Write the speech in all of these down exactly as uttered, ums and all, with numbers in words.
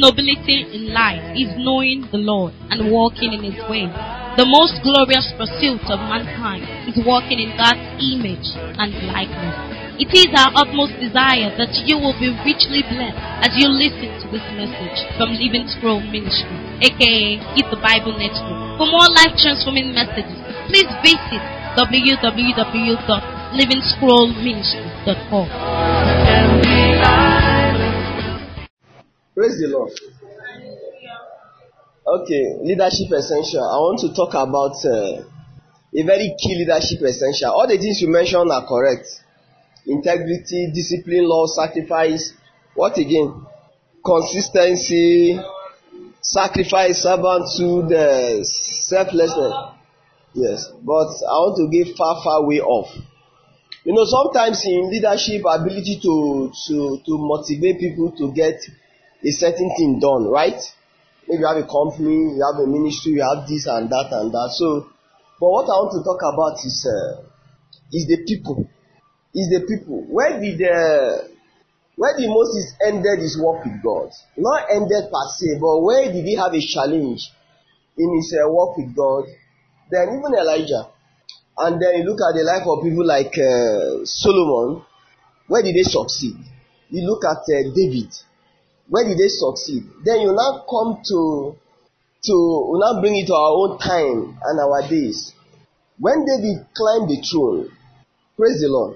nobility in life is knowing the Lord and walking in His way. The most glorious pursuit of mankind is walking in God's image and likeness. It is our utmost desire that you will be richly blessed as you listen to this message from Living Scroll Ministry, aka Eat the Bible Network. For more life-transforming messages, please visit w w w dot living scroll ministry dot com. Praise the Lord. Okay, leadership essential. I want to talk about uh, a very key leadership essential. All the things you mentioned are correct. Integrity, discipline, love, sacrifice. What again? Consistency, sacrifice, servanthood, uh, selflessness. Yes, but I want to give far, far way off. You know, sometimes in leadership, ability to to to motivate people to get a certain thing done, right? Maybe you have a company, you have a ministry, you have this and that and that. So, but what I want to talk about is uh, is the people. Is the people. Where did uh, where did Moses ended his work with God? Not ended per se, but where did he have a challenge in his uh, work with God? Then even Elijah. And then you look at the life of people like uh, Solomon. Where did they succeed? You look at uh, David. Where did they succeed? Then you now come to to we now bring it to our own time and our days. When David climbed the throne, praise the Lord.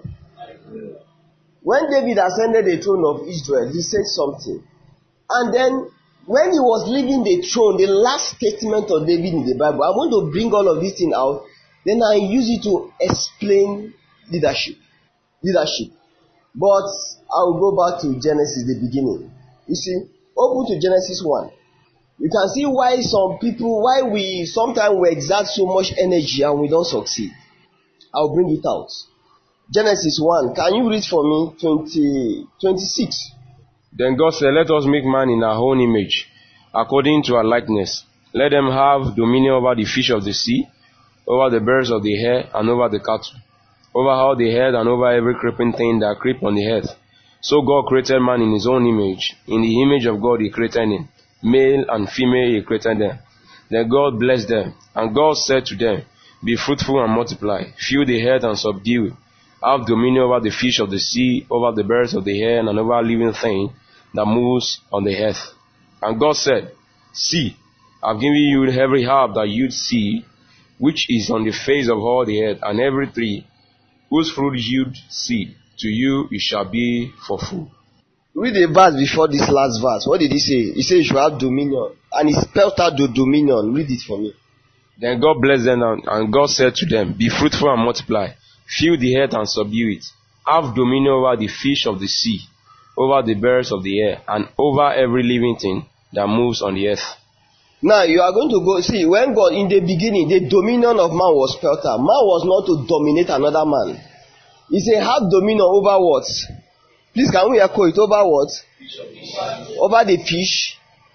When David ascended the throne of Israel, he said something. And then when he was leaving the throne, the last statement of David in the Bible, I want to bring all of this thing out. Then I use it to explain leadership. Leadership. But I will go back to Genesis, the beginning. You see, open to Genesis one. You can see why some people, why we sometimes we exert so much energy and we don't succeed. I'll bring it out. Genesis one. Can you read for me twenty, twenty-six? Then God said, let us make man in our own image, according to our likeness. Let them have dominion over the fish of the sea, over the birds of the air, and over the cattle, over all the earth, and over every creeping thing that creep on the earth. So God created man in his own image. In the image of God he created him. Male and female he created them. Then God blessed them. And God said to them, be fruitful and multiply, fill the earth and subdue it. Have dominion over the fish of the sea, over the birds of the air, and over living thing that moves on the earth. And God said, see, I've given you every herb that you see, which is on the face of all the earth, and every tree whose fruit yield seed. To you it shall be for food. Read the verse before this last verse. What did he say? He said you should have dominion. And he spelled out the dominion. Read it for me. Then God blessed them, and God said to them, be fruitful and multiply. Fill the earth and subdue it. Have dominion over the fish of the sea, over the birds of the air, and over every living thing that moves on the earth. Now you are going to go see when God in the beginning the dominion of man was spelled out. Man was not to dominate another man. He said have dominion over what? Please can we echo it? Over what? Over the fish.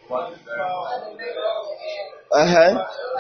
Uh-huh.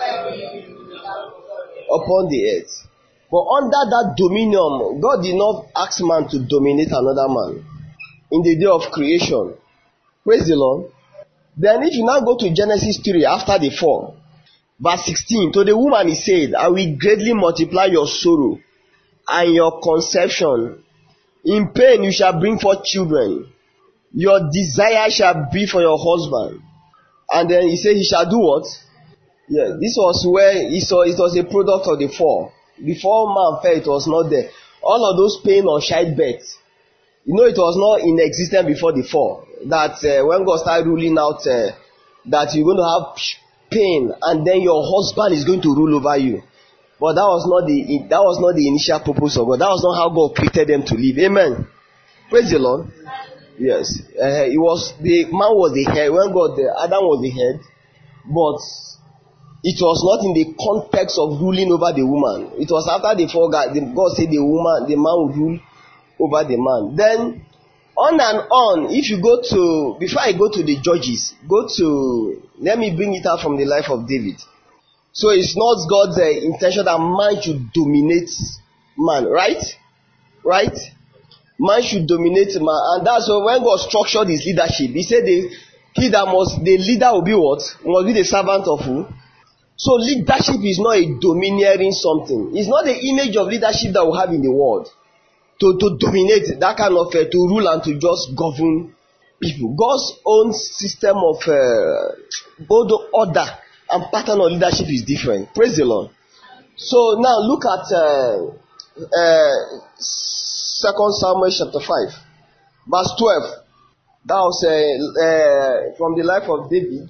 Upon the earth. But under that dominion, God did not ask man to dominate another man in the day of creation. Praise the Lord. Then if you now go to Genesis three after the fall, verse sixteen, to the woman he said, I will greatly multiply your sorrow and your conception. In pain you shall bring forth children. Your desire shall be for your husband. And then he said he shall do what? Yeah, this was where he saw it was a product of the fall. Before man fell, it was not there. All of those pain or childbirth, you know, it was not in existence before the fall. That uh, when God started ruling out uh, that you're going to have pain, and then your husband is going to rule over you. But that was not the that was not the initial purpose of God. That was not how God created them to live. Amen. Praise the Lord. Yes, uh, it was the man was the head when God the Adam was the head, but it was not in the context of ruling over the woman. It was after the fall God, God said the woman, the man would rule over the man. Then on and on, if you go to, before I go to the Judges, go to, let me bring it out from the life of David. So it's not God's uh, intention that man should dominate man, right? Right? Man should dominate man. And that's why when God structured his leadership, he said the, He that must, the leader will be what? Must be the servant of who? So leadership is not a domineering something. It's not the image of leadership that we have in the world. To, to dominate, that kind of, uh, to rule and to just govern people. God's own system of uh, order and pattern of leadership is different. Praise the Lord. So now look at uh, uh, Second Samuel chapter five, verse twelve. That was uh, uh, from the life of David.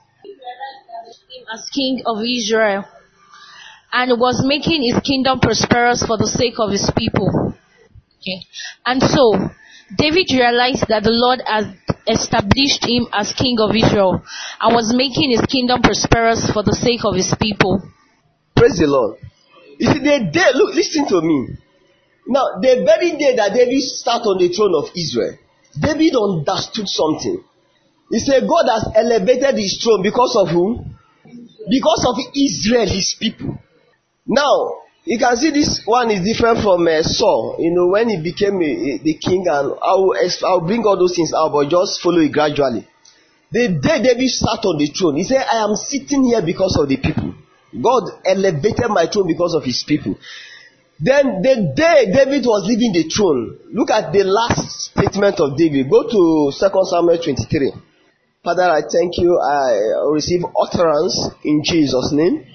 As king of Israel, and was making his kingdom prosperous for the sake of his people. Okay. And so David realized that the Lord had established him as king of Israel and was making his kingdom prosperous for the sake of his people. Praise the Lord. You see, the day, look, listen to me. Now, the very day that David sat on the throne of Israel, David understood something. He said, God has elevated his throne because of whom? Because of Israel, his people. Now, you can see this one is different from uh, Saul. You know, when he became a, a, the king, and I'll, I'll bring all those things out, but just follow it gradually. The day David sat on the throne, he said, I am sitting here because of the people. God elevated my throne because of his people. Then the day David was leaving the throne, look at the last statement of David. Go to Second Samuel twenty-three. Father, I thank you. I receive utterance in Jesus' name.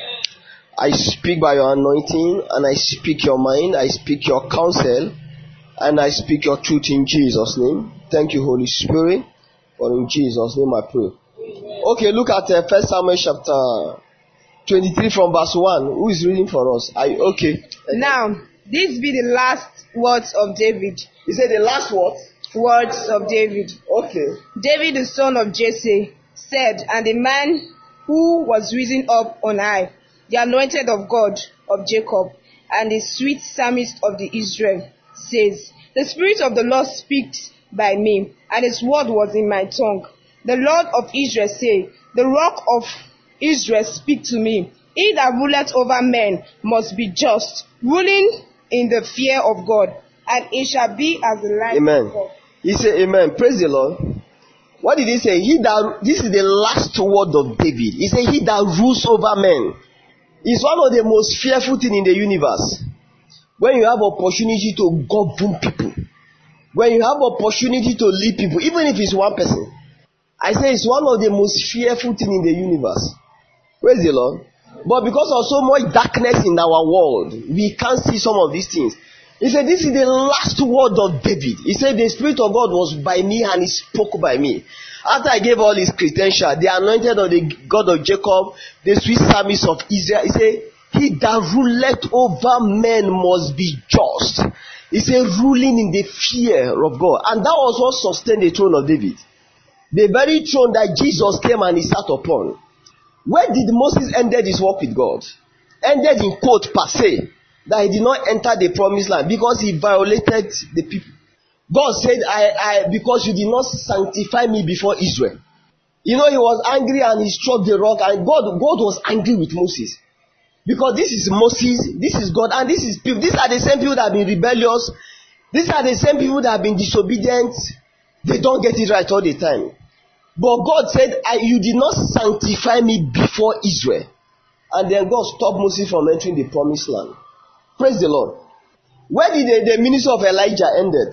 I speak by your anointing, and I speak your mind. I speak your counsel, and I speak your truth in Jesus' name. Thank you, Holy Spirit, for in Jesus' name I pray. Okay, look at uh, First Samuel chapter twenty-three from verse one. Who is reading for us? I okay. Now, this be the last words of David. He said the last words? Words of David. Okay. David, the son of Jesse, said, and the man who was risen up on high, the anointed of God of Jacob, and the sweet psalmist of the Israel, says, the Spirit of the Lord speaks by me, and his word was in my tongue. The Lord of Israel say, the rock of Israel speak to me. He that ruleth over men must be just, ruling in the fear of God, and it shall be as the light Amen. of God. He said, Amen. Praise the Lord. What did he say? He that, this is the last word of David. He said, he that rules over men is one of the most fearful things in the universe. When you have opportunity to govern people, when you have opportunity to lead people, even if it's one person, I say it's one of the most fearful things in the universe. Praise the Lord. But because of so much darkness in our world, we can't see some of these things. He said, this is the last word of David. He said, the Spirit of God was by me and he spoke by me. After I gave all his credentials, the anointed of the God of Jacob, the sweet psalmist of Israel, he said, he that ruleth over men must be just. He said, ruling in the fear of God. And that was what sustained the throne of David. The very throne that Jesus came and he sat upon. Where did Moses ended his work with God? Ended in quote per se. That he did not enter the promised land because he violated the people. God said, I, I, because you did not sanctify me before Israel. You know, he was angry and he struck the rock, and God, God was angry with Moses. Because this is Moses, this is God, and this is people. These are the same people that have been rebellious. These are the same people that have been disobedient. They don't get it right all the time. But God said, I, you did not sanctify me before Israel. And then God stopped Moses from entering the promised land. Praise the Lord. Where did the, the ministry of Elijah ended?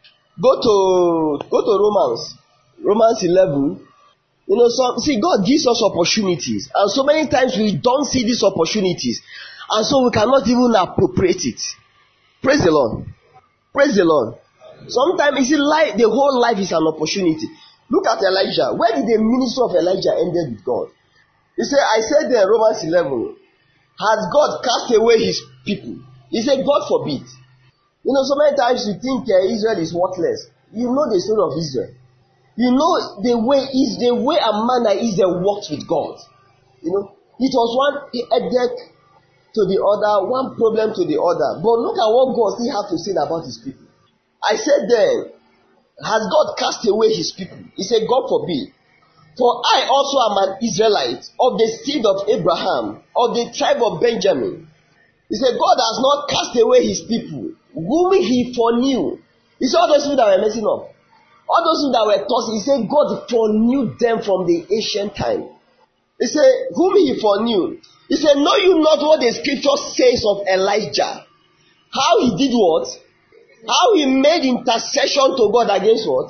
Go to go to Romans. Romans eleven. You know, so see, God gives us opportunities. And so many times we don't see these opportunities. And so we cannot even appropriate it. Praise the Lord. Praise the Lord. Sometimes you see, life, the whole life is an opportunity. Look at Elijah. Where did the ministry of Elijah ended with God? He said, I said there, Romans eleven, has God cast away his people? He said, God forbid. You know, so many times you think uh, Israel is worthless. You know the story of Israel. You know the way is the way a man like Israel walked with God. You know, it was one headache to the other, one problem to the other. But look at what God still have to say about his people. I said then, has God cast away his people? He said, God forbid. For I also am an Israelite of the seed of Abraham, of the tribe of Benjamin. He said, God has not cast away his people, whom he foreknew. He saw those people that were messing up. All those things that were taught, he said God foreknew them from the ancient time. He said, whom he foreknew. He said, know you not what the scripture says of Elijah? How he did what? How he made intercession to God against what?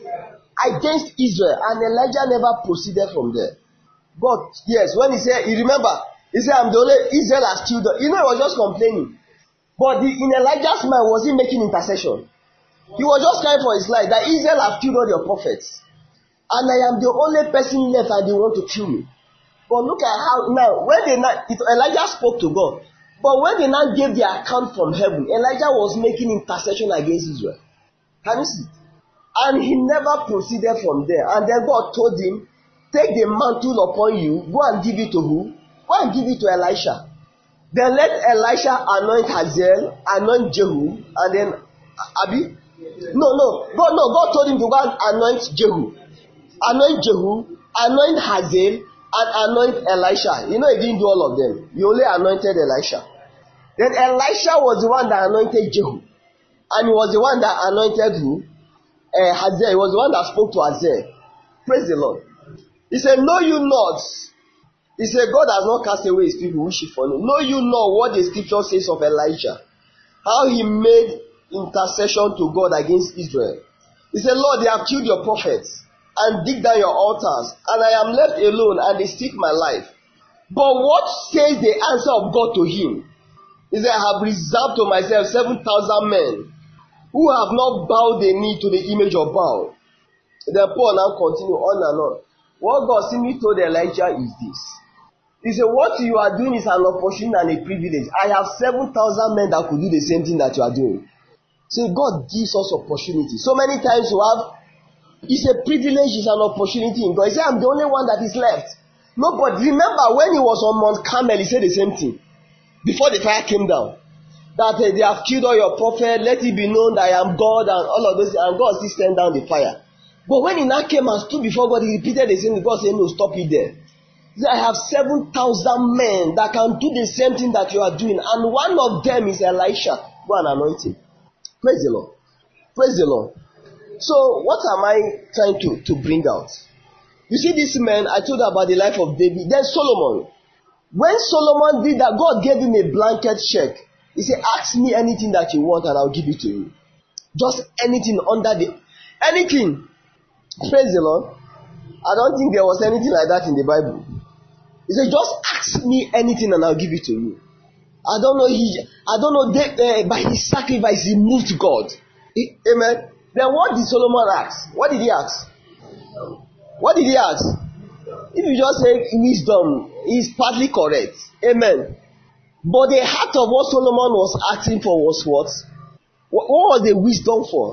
Against Israel. And Elijah never proceeded from there. God, yes, when he said, you remember, he said, I'm the only, Israel has killed them. You know, he was just complaining. But the, in Elijah's mind, was he making intercession? He was just crying for his life, that Israel have killed all your prophets. And I am the only person left and they want to kill me. But look at how, now, when they now, it, Elijah spoke to God. But when they now gave their account from heaven, Elijah was making intercession against Israel. Can you see? And he never proceeded from there. And then God told him, take the mantle upon you, go and give it to who? Go and give it to Elisha. Then let Elisha anoint Hazael, anoint Jehu, and then Abi. No, no, God, no. God told him to go and anoint Jehu, anoint Jehu, anoint Hazael, and anoint Elisha. You know, he didn't do all of them. He only anointed Elisha. Then Elisha was the one that anointed Jehu, and he was the one that anointed who? Uh, Hazael. He was the one that spoke to Hazael. Praise the Lord. He said, "Know you not." He said, God has not cast away his people which he foreknew. Know you know what the scripture says of Elijah? How he made intercession to God against Israel. He said, Lord, they have killed your prophets and dig down your altars, and I am left alone, and they seek my life. But what says the answer of God to him? He said, I have reserved to myself seven thousand men who have not bowed the knee to the image of Baal. Then Paul now continue on and on. What God simply told Elijah is this. He said, what you are doing is an opportunity and a privilege. I have seven thousand men that could do the same thing that you are doing. So God gives us opportunity. So many times you have, it's a privilege, it's an opportunity in God. He said, I'm the only one that is left. No, but remember when he was on Mount Carmel, he said the same thing. Before the fire came down. That uh, they have killed all your prophets, let it be known that I am God and all of this. And God still sent down the fire. But when he now came and stood before God, he repeated the same thing. God said, no, stop it there. I have seven thousand men that can do the same thing that you are doing, and one of them is Elisha. Go and anoint him. Praise the Lord. Praise the Lord. So, what am I trying to, to bring out? You see, this man, I told you about the life of David. Then Solomon. When Solomon did that, God gave him a blanket check. He said, ask me anything that you want and I'll give it to you. Just anything under the, anything. Praise the Lord. I don't think there was anything like that in the Bible. He said, just ask me anything and I'll give it to you. I don't know, he, I don't know, they, uh, by his sacrifice he moved God. He, amen. Then what did Solomon ask? What did he ask? What did he ask? If you just say wisdom, he's partly correct. Amen. But the heart of what Solomon was asking for was what? What, what was the wisdom for?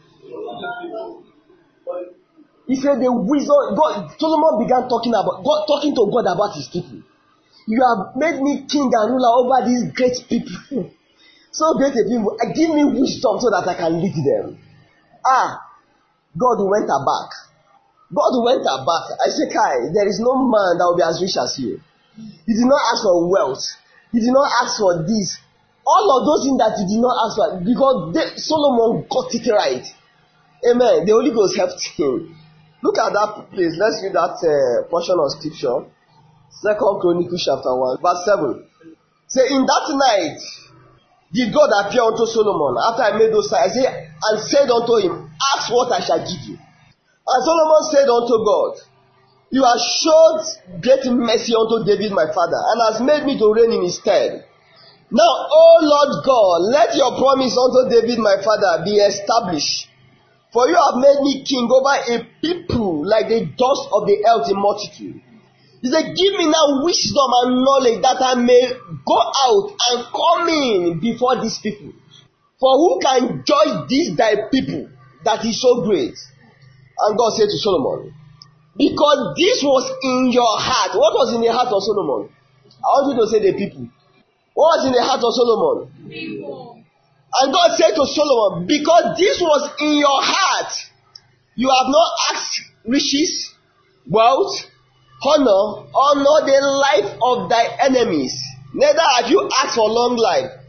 He said the wisdom, God, Solomon began talking about, God, talking to God about his people. You have made me king and ruler over these great people. So great people, give me wisdom so that I can lead them. Ah, God went aback. God went aback. I say, Kai, there is no man that will be as rich as you. He did not ask for wealth. He did not ask for this. All of those things that he did not ask for, because they, Solomon got it right. Amen. The Holy Ghost helped him. Look at that place. Let's read that uh, portion of scripture. Second Chronicles chapter one, verse seven. Say, in that night did God appear unto Solomon after I made those signs, and said unto him, ask what I shall give you. And Solomon said unto God, you have showed great mercy unto David my father, and has made me to reign in his stead. Now, O Lord God, let your promise unto David my father be established. For you have made me king over a people like the dust of the earth in multitude. He said, give me now wisdom and knowledge that I may go out and come in before these people. For who can judge these thy people that is so great? And God said to Solomon, because this was in your heart. What was in the heart of Solomon? I want you to say the people. What was in the heart of Solomon? People. And God said to Solomon, because this was in your heart, you have not asked riches, wealth, honor, or not the life of thy enemies. Neither have you asked for long life.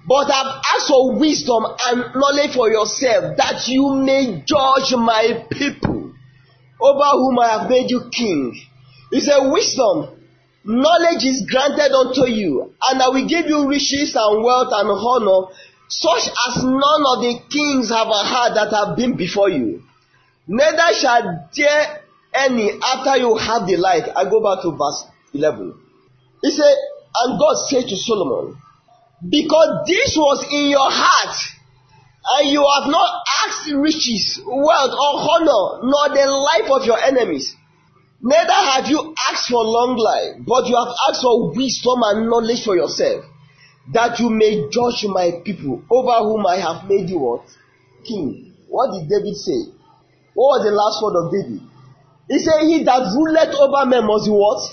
But I've asked for wisdom and knowledge for yourself, that you may judge my people, over whom I have made you king. He said, wisdom, knowledge is granted unto you, and I will give you riches and wealth and honor, such as none of the kings have had that have been before you. Neither shall there any after you have the like. I go back to verse eleven. He said, and God said to Solomon, because this was in your heart, and you have not asked riches, wealth, or honor, nor the life of your enemies, neither have you asked for long life, but you have asked for wisdom and knowledge for yourself, that you may judge my people, over whom I have made you what? King. What did David say? What was the last word of David? He said, he that ruleth over men must be what?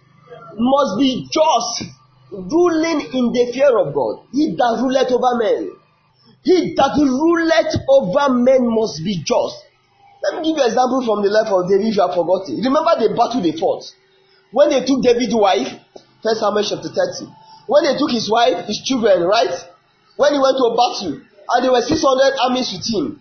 Must be just, ruling in the fear of God. He that ruleth over men. He that ruleth over men must be just. Let me give you an example from the life of David if you have forgotten. Remember the battle they fought? When they took David's wife, First Samuel chapter thirty. When they took his wife, his children, right? When he went to a battle, and there were six hundred armies with him.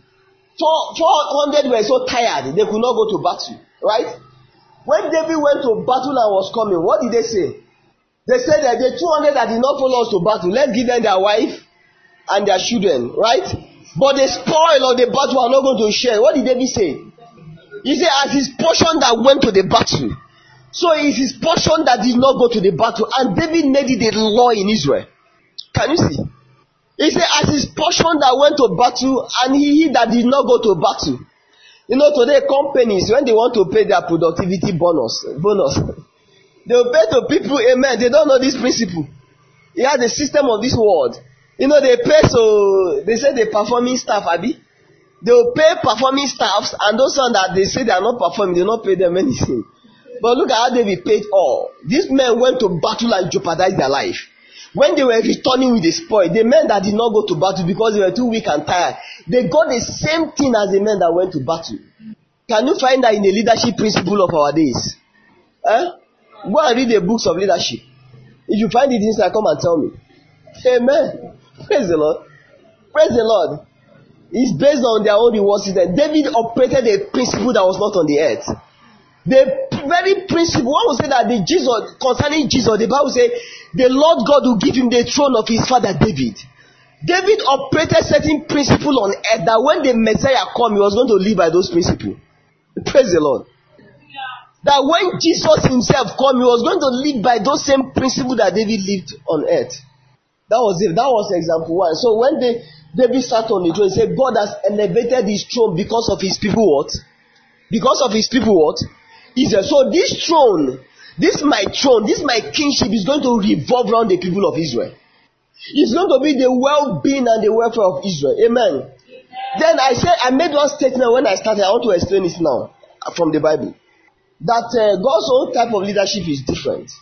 four hundred were so tired, they could not go to battle, right? When David went to battle and was coming, what did they say? They said that the two hundred that did not follow us to battle, let's give them their wife and their children, right? But the spoil of the battle are not going to share. What did David say? He said, as his portion that went to the battle, so it's his portion that did not go to the battle. And David made it a law in Israel. Can you see? He said, as his portion that went to battle, and he, he that did not go to battle. You know, today companies, when they want to pay their productivity bonus, bonus, they will pay to people, amen. They don't know this principle. It has the system of this world. You know, they pay, so they say the performing staff, Abi. They will pay performing staffs, and those ones that they say they are not performing, they will not pay them anything. But look at how David paid all. These men went to battle and jeopardized their life. When they were returning with the spoil, the men that did not go to battle because they were too weak and tired, they got the same thing as the men that went to battle. Can you find that in the leadership principle of our days? Eh? Go and read the books of leadership. If you find it inside, come and tell me. Amen. Praise the Lord. Praise the Lord. It's based on their own reward system. David operated a principle that was not on the earth. The very principle, one will say that the Jesus, concerning Jesus, the Bible says, the Lord God will give him the throne of his father David. David operated certain principle on earth that when the Messiah come, he was going to live by those principles. Praise the Lord. That when Jesus himself come, he was going to live by those same principles that David lived on earth. That was it. That was example one. So when they, David sat on the throne, he said, God has elevated his throne because of his people what? Because of his people what? Israel. So this throne, this my throne, this my kingship is going to revolve around the people of Israel. It's going to be the well-being and the welfare of Israel. Amen. Amen. Then I said, I made one statement when I started. I want to explain it now from the Bible. That uh, God's own type of leadership is different.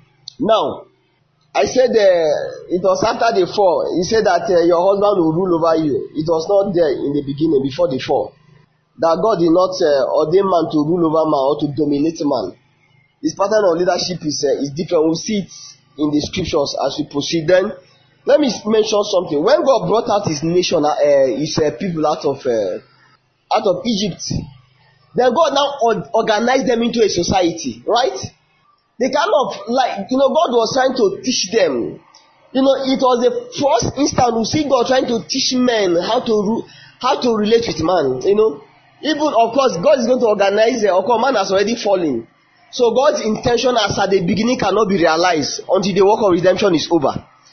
Now, I said uh, it was after the fall. He said that uh, your husband will rule over you. It was not there in the beginning, before the fall. That God did not uh, ordain man to rule over man or to dominate man. His pattern of leadership is uh, is different. We'll see it in the scriptures as we proceed. Then, let me mention something. When God brought out his nation, uh, his uh, people out of uh, out of Egypt, then God now or- organized them into a society, right? They kind of like, you know, God was trying to teach them. You know, it was the first instance we see God trying to teach men how to ru- how to relate with man. You know. Even, of course, God is going to organize it. Of course, man has already fallen. So God's intention as at the beginning cannot be realized until the work of redemption is over.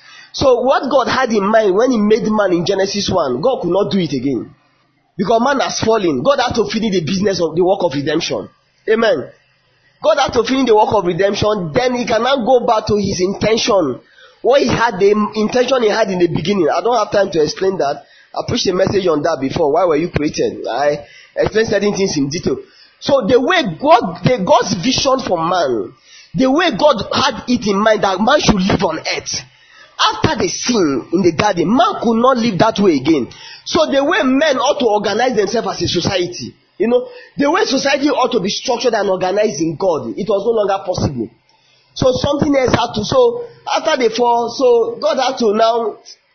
So what God had in mind when he made man in Genesis one, God could not do it again. Because man has fallen. God had to finish the business of the work of redemption. Amen. God had to finish the work of redemption. Then he cannot go back to his intention. What he had, the intention he had in the beginning. I don't have time to explain that. I preached a message on that before. Why were you created? I explain certain things in detail. So the way God, the God's vision for man, the way God had it in mind that man should live on earth, after the sin in the garden, man could not live that way again. So the way men ought to organize themselves as a society, you know, the way society ought to be structured and organized in God, it was no longer possible. So something else had to, so after the fall, so God had to now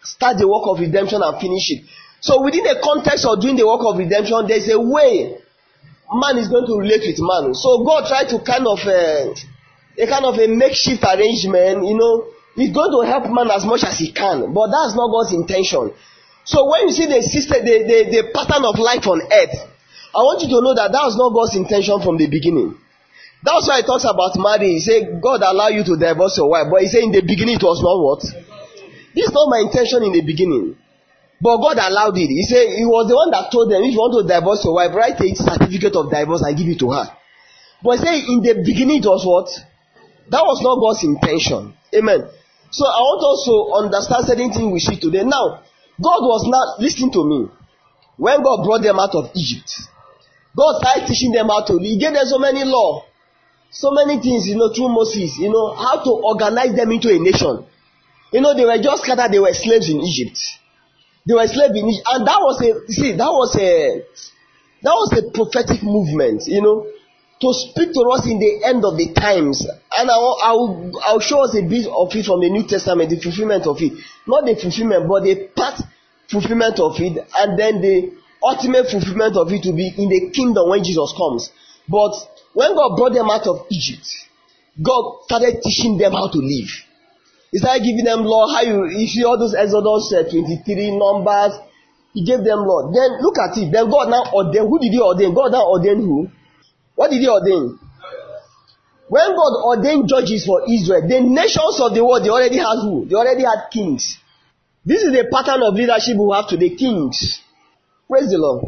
start the work of redemption and finish it. So within the context of doing the work of redemption, there's a way man is going to relate with man. So God tried to kind of uh, a kind of a makeshift arrangement, you know. He's going to help man as much as he can, but that's not God's intention. So when you see the system, the, the, the pattern of life on earth, I want you to know that that was not God's intention from the beginning. That's why he talks about marriage. He said God allow you to divorce your wife, but he said in the beginning it was not what? This is not my intention in the beginning. But God allowed it. He said he was the one that told them, if you want to divorce your wife, write a certificate of divorce and give it to her. But he said in the beginning it was what? That was not God's intention. Amen. So I want us to understand certain things we see today. Now, God was not listening to me. When God brought them out of Egypt, God started teaching them how to live. He gave them so many law, so many things, you know, through Moses, you know, how to organize them into a nation. You know, they were just scattered, they were slaves in Egypt. They were slaves in Egypt. And that was a, see, that was a, that was a prophetic movement, you know, to speak to us in the end of the times. And I will, I will, I will show us a bit of it from the New Testament, the fulfillment of it. Not the fulfillment, but the part fulfillment of it, and then the ultimate fulfillment of it will be in the kingdom when Jesus comes. But when God brought them out of Egypt, God started teaching them how to live. He started giving them law, how you, you see all those Exodus uh, twenty-three, Numbers, he gave them law. Then look at it, then God now ordained, who did he ordain? God now ordained who? What did he ordain? When God ordained judges for Israel, the nations of the world, they already had who? They already had kings. This is the pattern of leadership we have today, kings. Praise the Lord.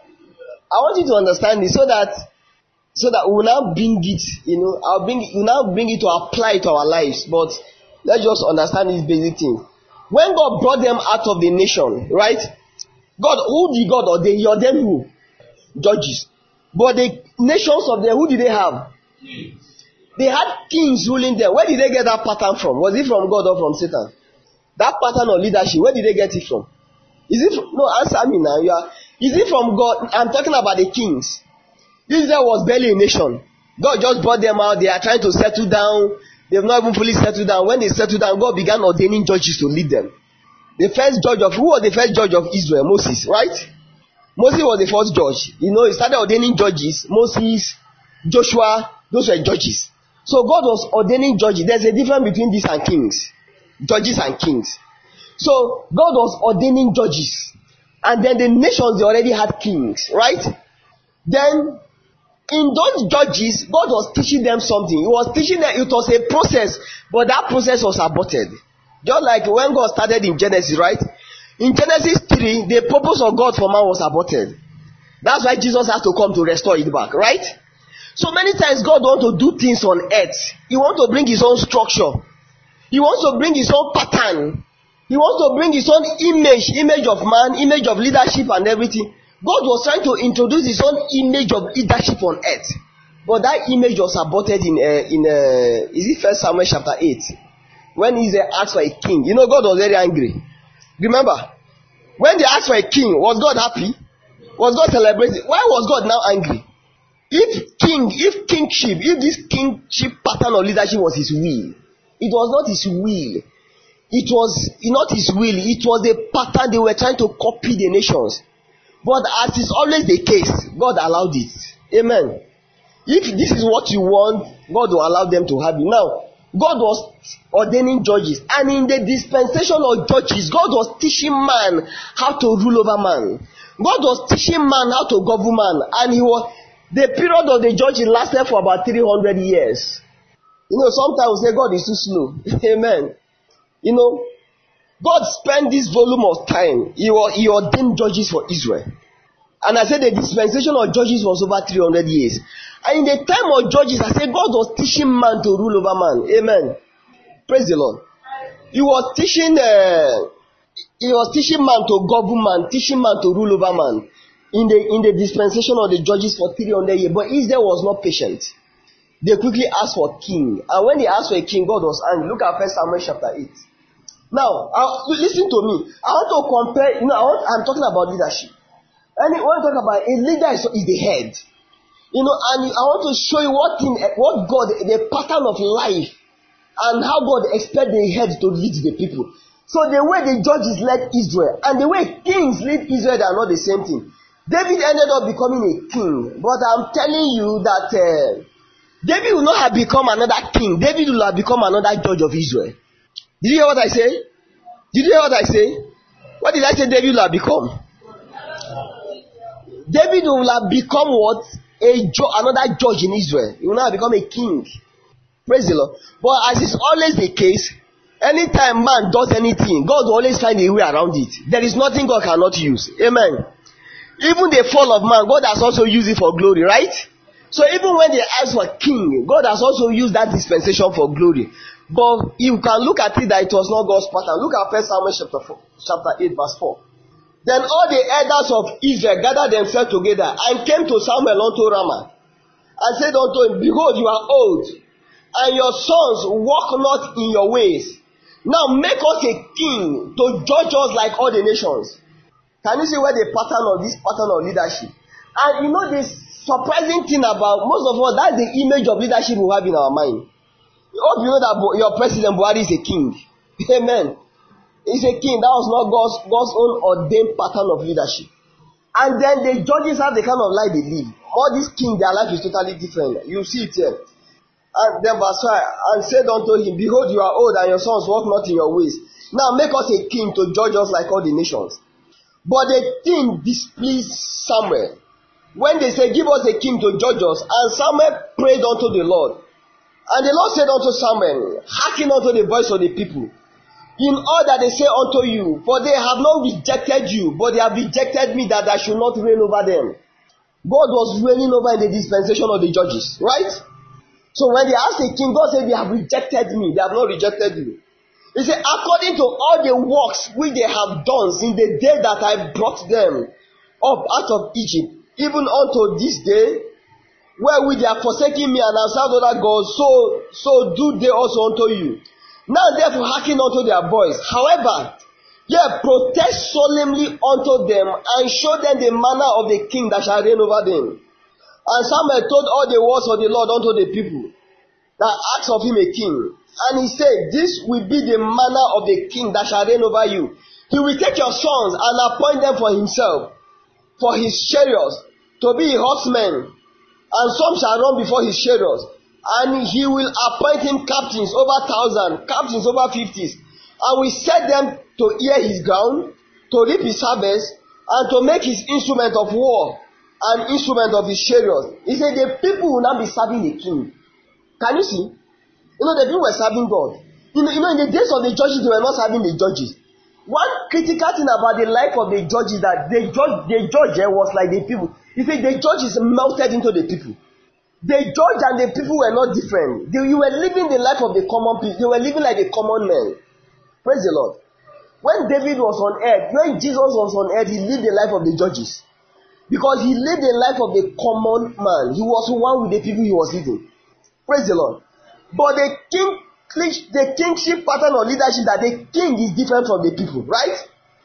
I want you to understand this so that so that we will now bring it, you know, I'll bring it, we'll now bring it to apply to our lives. But let's just understand this basic thing. When God brought them out of the nation, right? God, who did God ordain? He ordained who? Judges. But the nations of them, who did they have? Kings. They had kings ruling them. Where did they get that pattern from? Was it from God or from Satan? That pattern of leadership, where did they get it from? Is it from, no, answer me now. You are, is it from God? I'm talking about the kings. Israel was barely a nation. God just brought them out. They are trying to settle down. They have not even fully settled down. When they settled down, God began ordaining judges to lead them. The first judge of, who was the first judge of Israel? Moses, right? Moses was the first judge. You know, he started ordaining judges. Moses, Joshua, those were judges. So God was ordaining judges. There's a difference between these and kings. Judges and kings. So God was ordaining judges. And then the nations, they already had kings, right? Then in those judges, God was teaching them something. He was teaching them, it was a process, but that process was aborted. Just like when God started in Genesis, right? In Genesis three, the purpose of God for man was aborted. That's why Jesus has to come to restore it back, right? So many times God wants to do things on earth. He wants to bring his own structure. He wants to bring his own pattern. He wants to bring his own image, image of man, image of leadership and everything. God was trying to introduce his own image of leadership on earth. But that image was aborted in, uh, in uh, is it First Samuel chapter eight? When Israel asked for a king. You know, God was very angry. Remember, when they asked for a king, was God happy? Was God celebrating? Why was God now angry? If king, if kingship, if this kingship pattern of leadership was his will, it was not his will. It was not his will. It was the pattern they were trying to copy the nations. But as is always the case, God allowed it. Amen. If this is what you want, God will allow them to have it. Now, God was ordaining judges, and in the dispensation of judges, God was teaching man how to rule over man. God was teaching man how to govern man, and he was the period of the judges lasted for about three hundred years. You know, sometimes we say God is too slow. Amen. You know, God spent this volume of time. He, he ordained judges for Israel, and I said the dispensation of judges was over three hundred years. And in the time of judges, I said God was teaching man to rule over man. Amen. Praise the Lord. He was teaching uh, he was teaching man to govern man, teaching man to rule over man in the in the dispensation of the judges for three hundred years. But Israel was not patient. They quickly asked for a king. And when they asked for a king, God was angry. Look at First Samuel chapter eight. Now, uh, listen to me. I want to compare, you know, I want, I'm talking about leadership. And when I talk about a leader is, is the head. You know, and I want to show you what in what God, the pattern of life, and how God expects the head to lead the people. So the way the judges led Israel and the way kings lead Israel, they are not the same thing. David ended up becoming a king, but I'm telling you that uh, David will not have become another king. David will have become another judge of Israel. Did you hear what I say? Did you hear what I say? What did I say David will have become? David will have become what? A jo- another judge in Israel. He will not have become a king. Praise the Lord. But as is always the case, anytime man does anything, God will always find a way around it. There is nothing God cannot use. Amen. Even the fall of man, God has also used it for glory, right? So even when they asked for king, God has also used that dispensation for glory. But you can look at it that it was not God's pattern. Look at First Samuel chapter four, chapter eight, verse four. Then all the elders of Israel gathered themselves together and came to Samuel unto Ramah and said unto him, Behold, you are old, and your sons walk not in your ways. Now make us a king to judge us like all the nations. Can you see where the pattern of this pattern of leadership? And you know this surprising thing about most of us, that's the image of leadership we have in our mind. I hope you know that your president Buhari is a king. Amen. He's a king. That was not God's, God's own ordained pattern of leadership. And then the judges have the kind of life they live. All these kings, their life is totally different. You see it here. And then verse five, and said unto him, Behold, you are old, and your sons walk not in your ways. Now make us a king to judge us like all the nations. But the thing displeased Samuel when they said, Give us a king to judge us. And Samuel prayed unto the Lord. And the Lord said unto Samuel, Hearken unto the voice of the people, in all that they say unto you, for they have not rejected you, but they have rejected me, that I should not reign over them. God was reigning over in the dispensation of the judges, right? So when they asked the king, God said, They have rejected me, they have not rejected you. He said, according to all the works which they have done since the day that I brought them up out of Egypt, even unto this day, wherewith they have forsaken me and have served other gods, so so do they also unto you. Now therefore hearken unto their voice. However, ye protest solemnly unto them, and show them the manner of the king that shall reign over them. And Samuel told all the words of the Lord unto the people, that asked of him a king. And he said, This will be the manner of the king that shall reign over you. He will take your sons and appoint them for himself, for his chariots, to be horsemen, and some shall run before his chariots. And he will appoint him captains over thousand, captains over fifties, and will set them to ear his ground, to reap his harvest, and to make his instrument of war, an instrument of his chariots. He said, The people will not be serving the king. Can you see? You know, the people were serving God. You know, you know, in the days of the judges, they were not serving the judges. One critical thing about the life of the judge is that the judge, the judge eh, was like the people. You see, the judges melted into the people. The judge and the people were not different. They, you were living the life of the common people. They were living like a common man. Praise the Lord. When David was on earth, when Jesus was on earth, he lived the life of the judges. Because he lived the life of the common man. He was one with the people he was leading. Praise the Lord. But the king, the kingship pattern of leadership, that the king is different from the people, right?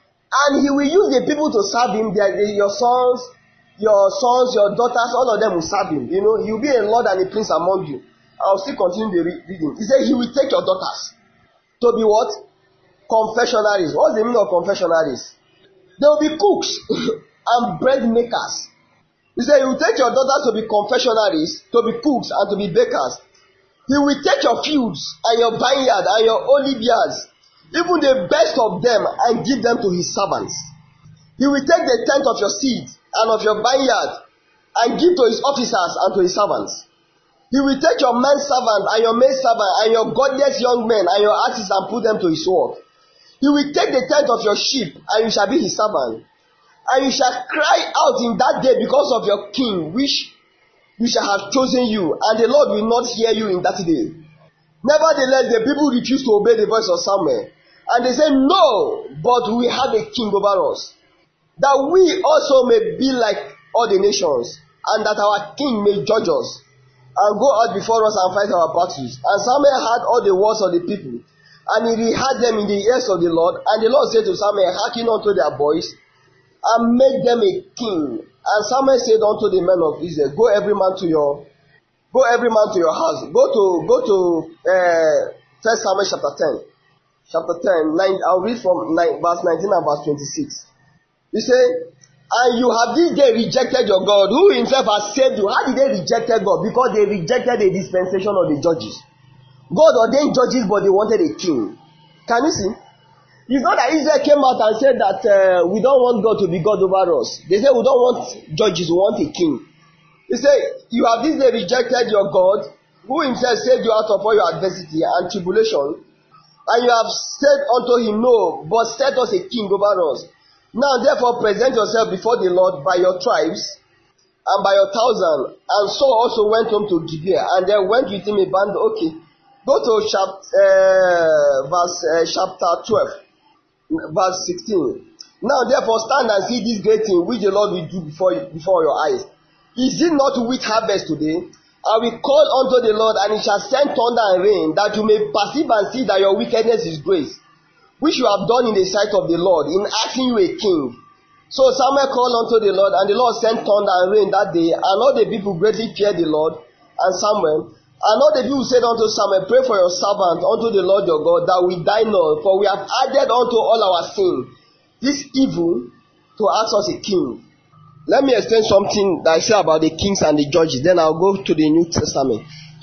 And he will use the people to serve him. They, they, your sons, your sons, your daughters, all of them will serve him. You know, he will be a lord and a prince among you. I'll still continue the re- reading. He said he will take your daughters to be what? Confessionaries. What's the meaning of confessionaries? They will be cooks and bread makers. He said he will take your daughters to be confessionaries, to be cooks and to be bakers. He will take your fields and your vineyard and your olive yards, even the best of them, and give them to his servants. He will take the tenth of your seed and of your vineyard and give to his officers and to his servants. He will take your man servant and your maid servant and your godless young men and your artists and put them to his work. He will take the tenth of your sheep, and you shall be his servant. And you shall cry out in that day because of your king, which you shall have chosen you, and the Lord will not hear you in that day. Nevertheless, the people refused to obey the voice of Samuel, and they said, No, but we have a king over us, that we also may be like all the nations, and that our king may judge us, and go out before us and fight our battles. And Samuel heard all the words of the people, and he heard them in the ears of the Lord. And the Lord said to Samuel, Hearken unto their voice, and make them a king. And Samuel said unto the men of Israel, Go every man to your, go every man to your house. Go to go to uh, First Samuel chapter ten. chapter ten, nine, I'll read from nine, verse nineteen and verse twenty-six. You say, and you have this day rejected your God, who himself has saved you. How did they reject God? Because they rejected the dispensation of the judges. God ordained judges, but they wanted a king. Can you see? It's not that Israel came out and said that uh, we don't want God to be God over us. They said we don't want judges, we want a king. He said, you have this day rejected your God, who himself saved you out of all your adversity and tribulation, and you have said unto him, no, but set us a king over us. Now therefore present yourself before the Lord by your tribes and by your thousand. And Saul also went home to Gibeah, and there went with him a band. Okay, go to chapter, uh, verse uh, chapter twelve, verse sixteen. Now therefore stand and see this great thing which the Lord will do before you, before your eyes. Is it not wheat harvest today? I will call unto the Lord, and he shall send thunder and rain, that you may perceive and see that your wickedness is grace, which you have done in the sight of the Lord, in asking you a king. So Samuel called unto the Lord, and the Lord sent thunder and rain that day, and all the people greatly feared the Lord and Samuel. And all the people said unto Samuel, pray for your servant unto the Lord your God, that we die not, for we have added unto all our sin this evil to ask us a king. Let me explain something that I say about the kings and the judges. Then I'll go to the New Testament.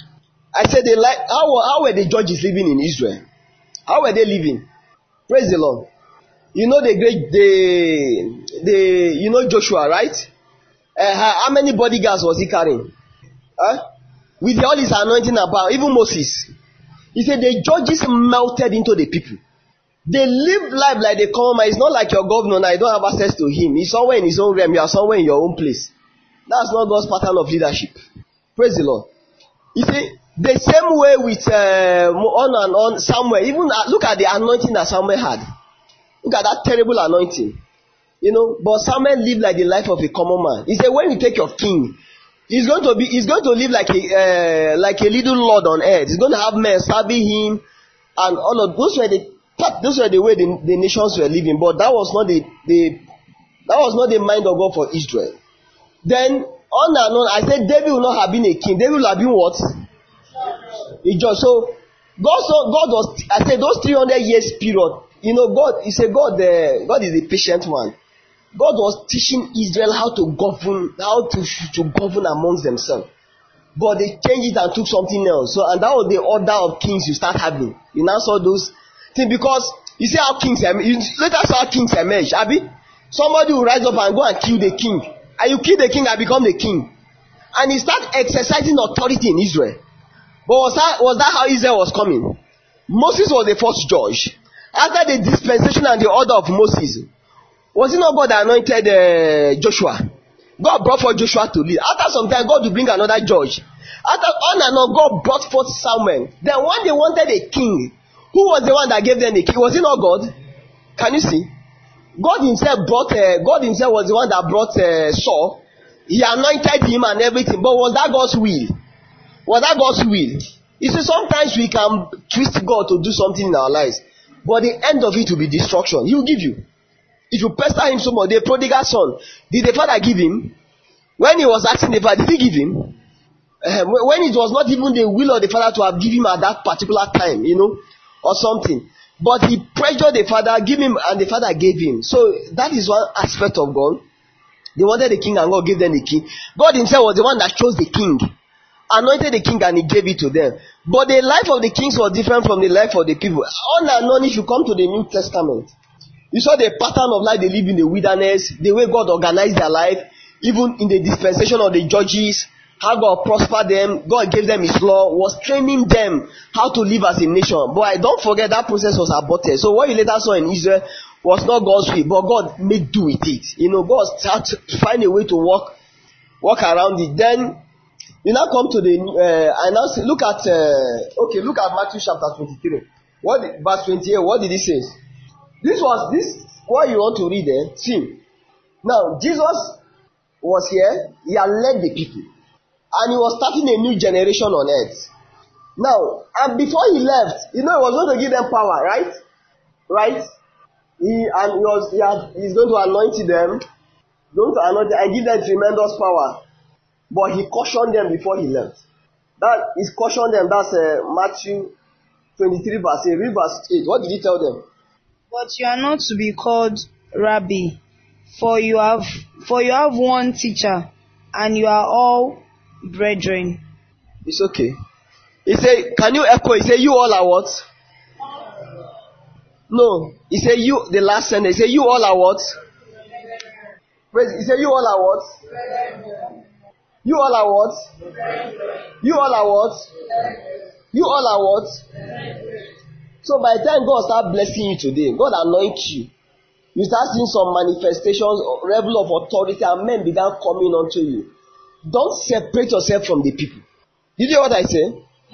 I said, they like how, how were the judges living in Israel? How were they living? Praise the Lord. You know the great, the, the you know Joshua, right? Uh, how many bodyguards was he carrying? Huh? With all his anointing about, even Moses. He said the judges melted into the people. They live life like the common man. It's not like your governor now, you don't have access to him. He's somewhere in his own realm, you are somewhere in your own place. That's not God's pattern of leadership. Praise the Lord. You see, the same way with uh, on and on Samuel, even uh, look at the anointing that Samuel had. Look at that terrible anointing. You know, but Samuel lived like the life of a common man. He said, when you take your king, he's going to be he's going to live like a uh, like a little lord on earth. He's going to have men serving him, and all of those were the Those were the way the, the nations were living, but that was not the, the that was not the mind of God for Israel. Then on and on, I said David will not have been a king. David will have been what? A judge. So God, so God was. I said those three hundred years period. You know, God. He said God. Uh, God is a patient one. God was teaching Israel how to govern, how to to govern amongst themselves. But they changed it and took something else. So and that was the order of kings you start having. You now saw those. Because you see how kings emerge. You later saw how kings emerge. Abi, somebody will rise up and go and kill the king, and you kill the king and become the king, and he start exercising authority in Israel. But was that was that how Israel was coming? Moses was the first judge. After the dispensation and the order of Moses, was it not God that anointed uh, Joshua? God brought forth Joshua to lead. After some time, God will bring another judge. After on and on, God brought forth Samuel. Then when they wanted a king, who was the one that gave them the king? Was it not God? Can you see? God himself brought, uh, God himself was the one that brought uh, Saul. He anointed him and everything. But was that God's will? Was that God's will? You see, sometimes we can twist God to do something in our lives, but the end of it will be destruction. He will give you. If you pester him so much, the prodigal son, did the father give him? When he was asking the father, did he give him? Uh, when it was not even the will of the father to have given him at that particular time, you know, or something. But he pressured the father, give him, and the father gave him. So that is one aspect of God. They wanted the king and God gave them the king. God himself was the one that chose the king, anointed the king, and he gave it to them. But the life of the kings was different from the life of the people. On and on, if you come to the New Testament, you saw the pattern of life they live in the wilderness, the way God organized their life, even in the dispensation of the judges, how God prospered them, God gave them his law, was training them how to live as a nation. But I don't forget that process was aborted. So what you later saw in Israel was not God's will, but God made do with it. You know, God started to find a way to work, work around it. Then you now come to the, uh, I now say, look at, uh, okay, look at Matthew chapter twenty-three. What did, verse twenty-eight, what did he say? This was, this, what you want to read there, see. Now, Jesus was here, he had led the people. And he was starting a new generation on earth. Now, and before he left, you know, he was going to give them power, right? Right? He and he was he had, he's going to anoint them, going to anoint them and give them tremendous power. But he cautioned them before he left. That is cautioned them. That's uh, Matthew twenty-three verse eight. Read verse eight. What did he tell them? But you are not to be called Rabbi, for you have for you have one teacher, and you are all brethren. It's okay. He said, can you echo? He said, you all are what? No. He said, you, the last sentence. He said, you all are what? He said, you all are what? You all are what? You all are what? You all are what? So by the time God start blessing you today, God anoint you. You start seeing some manifestations, level of authority, and men began coming unto you. Don't separate yourself from the people. Did you hear what I say?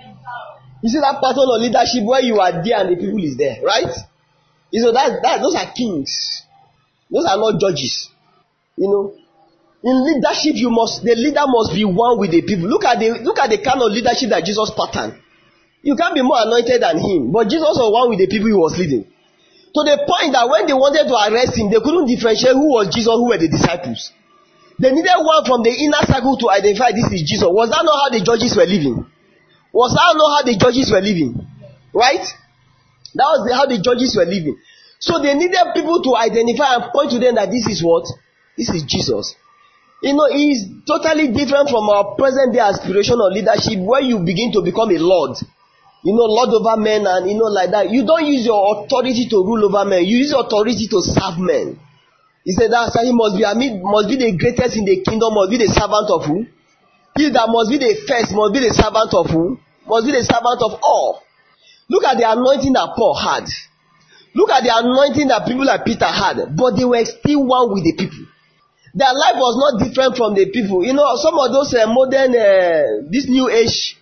You see that pattern of leadership where you are there and the people is there, right? You know that that those are kings. Those are not judges. You know, in leadership, you must the leader must be one with the people. Look at the look at the kind of leadership that Jesus patterned. You can't be more anointed than him, but Jesus was one with the people he was leading. To the point that when they wanted to arrest him, they couldn't differentiate who was Jesus, who were the disciples. They needed one from the inner circle to identify this is Jesus. Was that not how the judges were living? Was that not how the judges were living? Right? That was the, how the judges were living. So they needed people to identify and point to them that this is what? This is Jesus. You know, it is totally different from our present day aspiration of leadership where you begin to become a lord. You know, lord over men and you know like that. You don't use your authority to rule over men. You use your authority to serve men. He said that he must be, I mean, must be the greatest in the kingdom, must be the servant of who? He that must be the first must be the servant of who? Must be the servant of all. Look at the anointing that Paul had. Look at the anointing that people like Peter had. But they were still one with the people. Their life was not different from the people. You know, some of those uh, modern, uh, this new age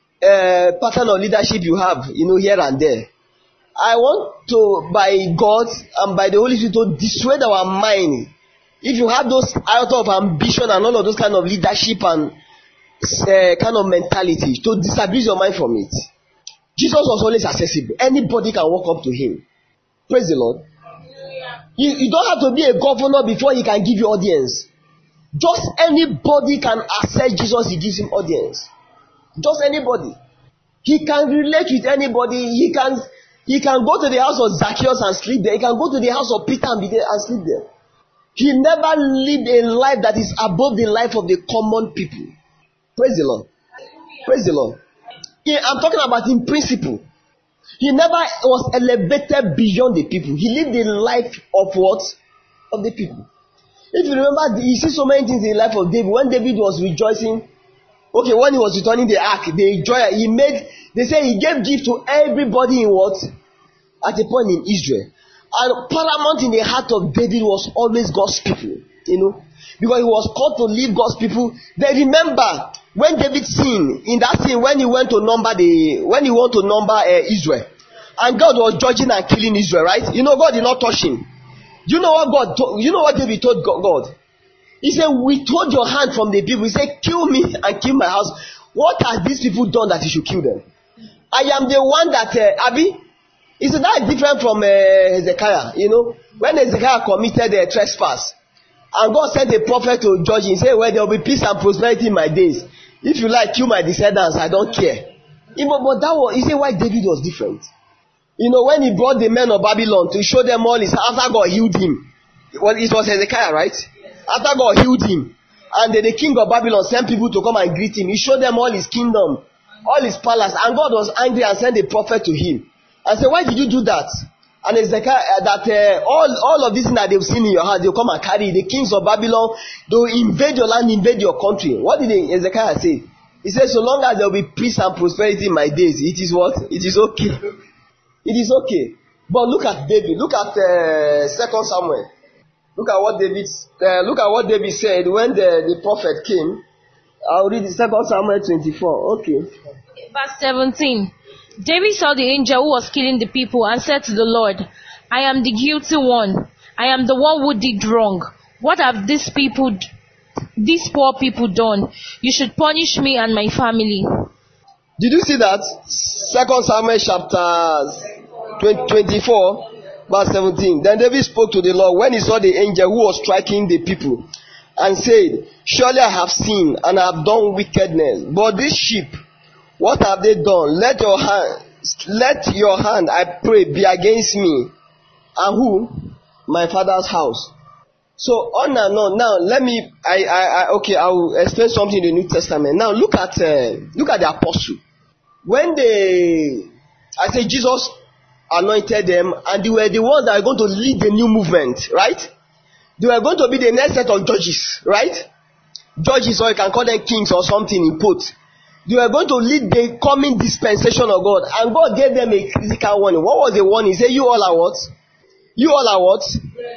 uh, pattern of leadership you have, you know, here and there. I want to, by God and by the Holy Spirit, to dissuade our mind. If you have those out of ambition and all of those kind of leadership and uh, kind of mentality, to disabuse your mind from it. Jesus was always accessible. Anybody can walk up to him. Praise the Lord. You, you don't have to be a governor before he can give you audience. Just anybody can access Jesus, he gives him audience. Just anybody. He can relate with anybody. He can he can go to the house of Zacchaeus and sleep there. He can go to the house of Peter and be there and sleep there. He never lived a life that is above the life of the common people. Praise the Lord. Praise the Lord. He, I'm talking about in principle. He never was elevated beyond the people. He lived the life of what? Of the people. If you remember, you see so many things in the life of David. When David was rejoicing, okay, when he was returning the ark, the joy he made, they say he gave gift to everybody in what? At a point in Israel. And paramount in the heart of David was always God's people. You know, because he was called to lead God's people. They remember when David sinned, in that sin, when he went to number the, when he went to number uh, Israel, and God was judging and killing Israel, right? You know, God did not touch him. Do you know what God? To- you know what David told God? He said, "Withhold your hand from the people." He said, "Kill me and kill my house." What have these people done that you should kill them? I am the one that uh, Abi. Is that different from uh, Hezekiah? You know, when Hezekiah committed a trespass, and God sent a prophet to judge him, say, "Well, there will be peace and prosperity in my days. If you like, kill my descendants. I don't care." You know, but that was, he said, why David was different. You know, when he brought the men of Babylon to show them all his, after God healed him, well, it was Hezekiah, right? After God healed him, and the, the king of Babylon sent people to come and greet him. He showed them all his kingdom, all his palace, and God was angry and sent a prophet to him and said, "Why did you do that?" And Hezekiah, uh, that uh, all all of this thing that they've seen in your house, they'll come and carry. The kings of Babylon, they'll invade your land, invade your country. What did Hezekiah say? He said, "So long as there will be peace and prosperity in my days, it is what? It is okay. It is okay." But look at David. Look at uh, Second Samuel. Look at what David. Uh, look at what David said when the, the prophet came. I'll read the Second Samuel twenty-four. Okay. Verse seventeen. David saw the angel who was killing the people and said to the Lord, "I am the guilty one. I am the one who did wrong. What have these people, these poor people done? You should punish me and my family." Did you see that? Second Samuel chapter twenty-four, verse seventeen. Then David spoke to the Lord when he saw the angel who was striking the people, and said, "Surely I have sinned and I have done wickedness. But this sheep, what have they done? Let your hand, let your hand, I pray, be against me. And who? My father's house. So on and on. Now let me. I. I. I okay. I will explain something in the New Testament. Now look at. Uh, look at the apostle. When they, I say Jesus anointed them, and they were the ones that are going to lead the new movement, right? They were going to be the next set of judges, right? Judges, or you can call them kings or something in quotes. They were going to lead the coming dispensation of God, and God gave them a critical warning. What was the warning? He said, "You all are what? You all are what?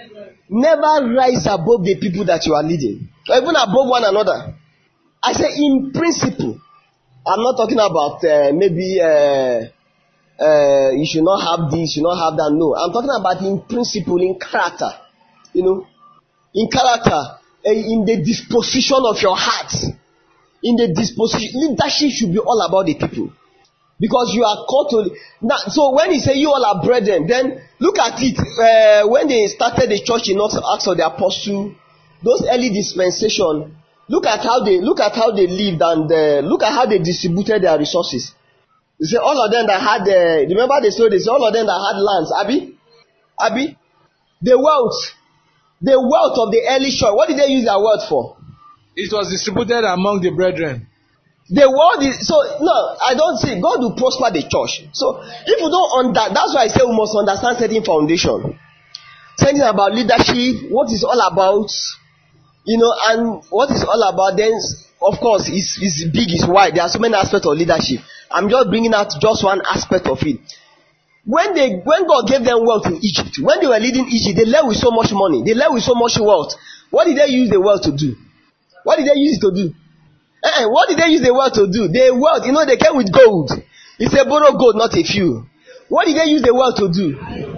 Never rise above the people that you are leading, or even above one another." I say, in principle, I'm not talking about uh, maybe uh, uh, you should not have this, you should not have that. No, I'm talking about in principle, in character. You know, in character, uh, in the disposition of your heart. In the disposition, leadership should be all about the people, because you are called to. Now, so when he say you all are brethren, then look at it. Uh, when they started the church in Acts of the Apostle, those early dispensation. Look at how they look at how they lived, and uh, look at how they distributed their resources. You say all of them that had. Uh, remember the story. They say all of them that had lands. Abi, Abi, the wealth, the wealth of the early church. What did they use their wealth for? It was distributed among the brethren. The world is so no. I don't see God will prosper the church. So if you don't under, that's why I say we must understand certain foundation, something about leadership. What is all about, you know, and what is all about. Then of course it's it's big, it's wide. There are so many aspects of leadership. I'm just bringing out just one aspect of it. When they when God gave them wealth in Egypt, when they were leading Egypt, they led with so much money. They led with so much wealth. What did they use the wealth to do? What did they use it to do? Uh-uh, what did they use the wealth to do? The wealth, you know, they came with gold. It's a borrow gold, not a few. What did they use the wealth to do?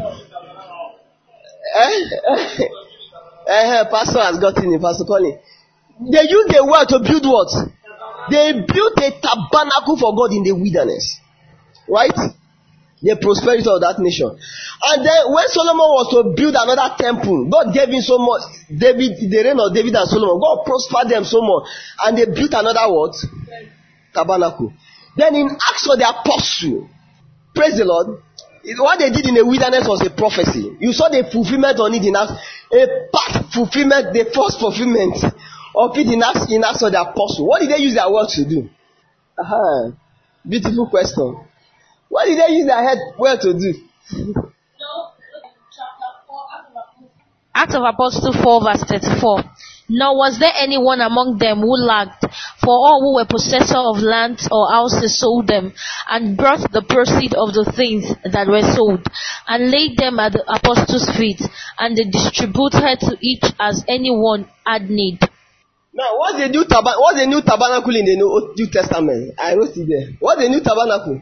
Eh? uh, Pastor has gotten it, Pastor Colin. They used the wealth to build what? They built a tabernacle for God in the wilderness. Right? The prosperity of that nation. And then when Solomon was to build another temple, God gave him so much. David, the reign of David and Solomon, God prospered them so much, and they built another what? Tabernacle. Then in Acts of the Apostle, praise the Lord, what they did in the wilderness was a prophecy. You saw the fulfillment on it in Acts, a part fulfillment, the first fulfillment of it in Acts, in Acts of the Apostle. What did they use their word to do? Aha, beautiful question. What did they use their head well to do? Acts of Apostles four verse thirty-four. Nor was there anyone among them who lacked, for all who were possessors of lands or houses sold them, and brought the proceeds of the things that were sold, and laid them at the apostles' feet, and they distributed to each as anyone had need. Now, what's the new tabernacle? What's the new tabernacle in the New, New Testament? I wrote it there. What's the new tabernacle?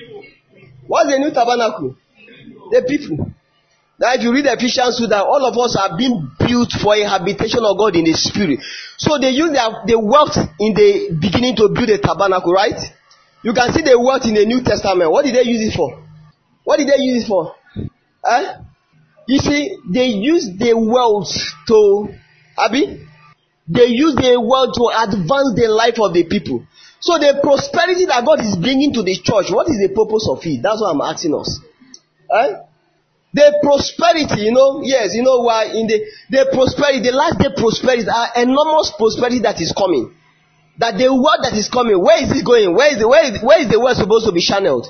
What's the new tabernacle? The people. Now, if you read Ephesians two, that all of us are being built for a habitation of God in the spirit. So they use their the wealth in the beginning to build a tabernacle, right? You can see the wealth in the New Testament. What did they use it for? What did they use it for? Huh? You see, they use the wealth to, Abi, they use the wealth to advance the life of the people. So the prosperity that God is bringing to the church, what is the purpose of it? That's what I'm asking us. Huh? The prosperity, you know, yes, you know why in the the prosperity, the last day prosperity, are enormous prosperity that is coming. That the word that is coming, where is it going? Where is the where is, where is the word supposed to be channeled?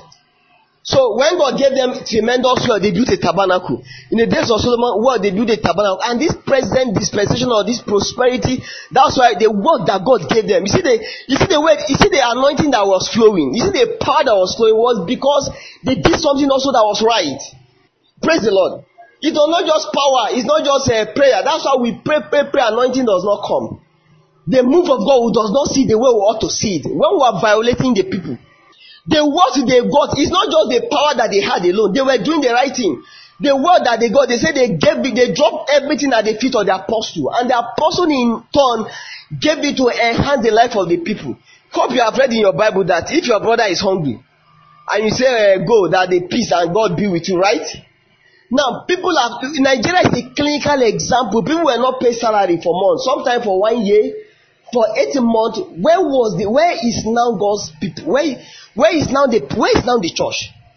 So when God gave them tremendous wealth, they built a tabernacle. In the days of Solomon, well, they built a tabernacle. And this present dispensation of this prosperity, that's why the word that God gave them. You see the you see the way you see the anointing that was flowing. You see the power that was flowing was because they did something also that was right. Praise the Lord. It was not just power, it's not just a prayer. That's why we pray, pray, pray, anointing does not come. The move of God does not see the way we ought to see it. When we are violating the people. The word they got is not just the power that they had alone. They were doing the right thing. The word that they got, they said they gave it, they dropped everything at the feet of the apostle. And the apostle in turn gave it to enhance the life of the people. Hope you have read in your Bible that if your brother is hungry, and you say, uh, go, that the peace and God be with you, right? Now, people have, Nigeria is a clinical example. People were not paid salary for months, sometimes for one year, for eighteen months. Where was the, where is now God's people? Where, where is now the, where is now the church?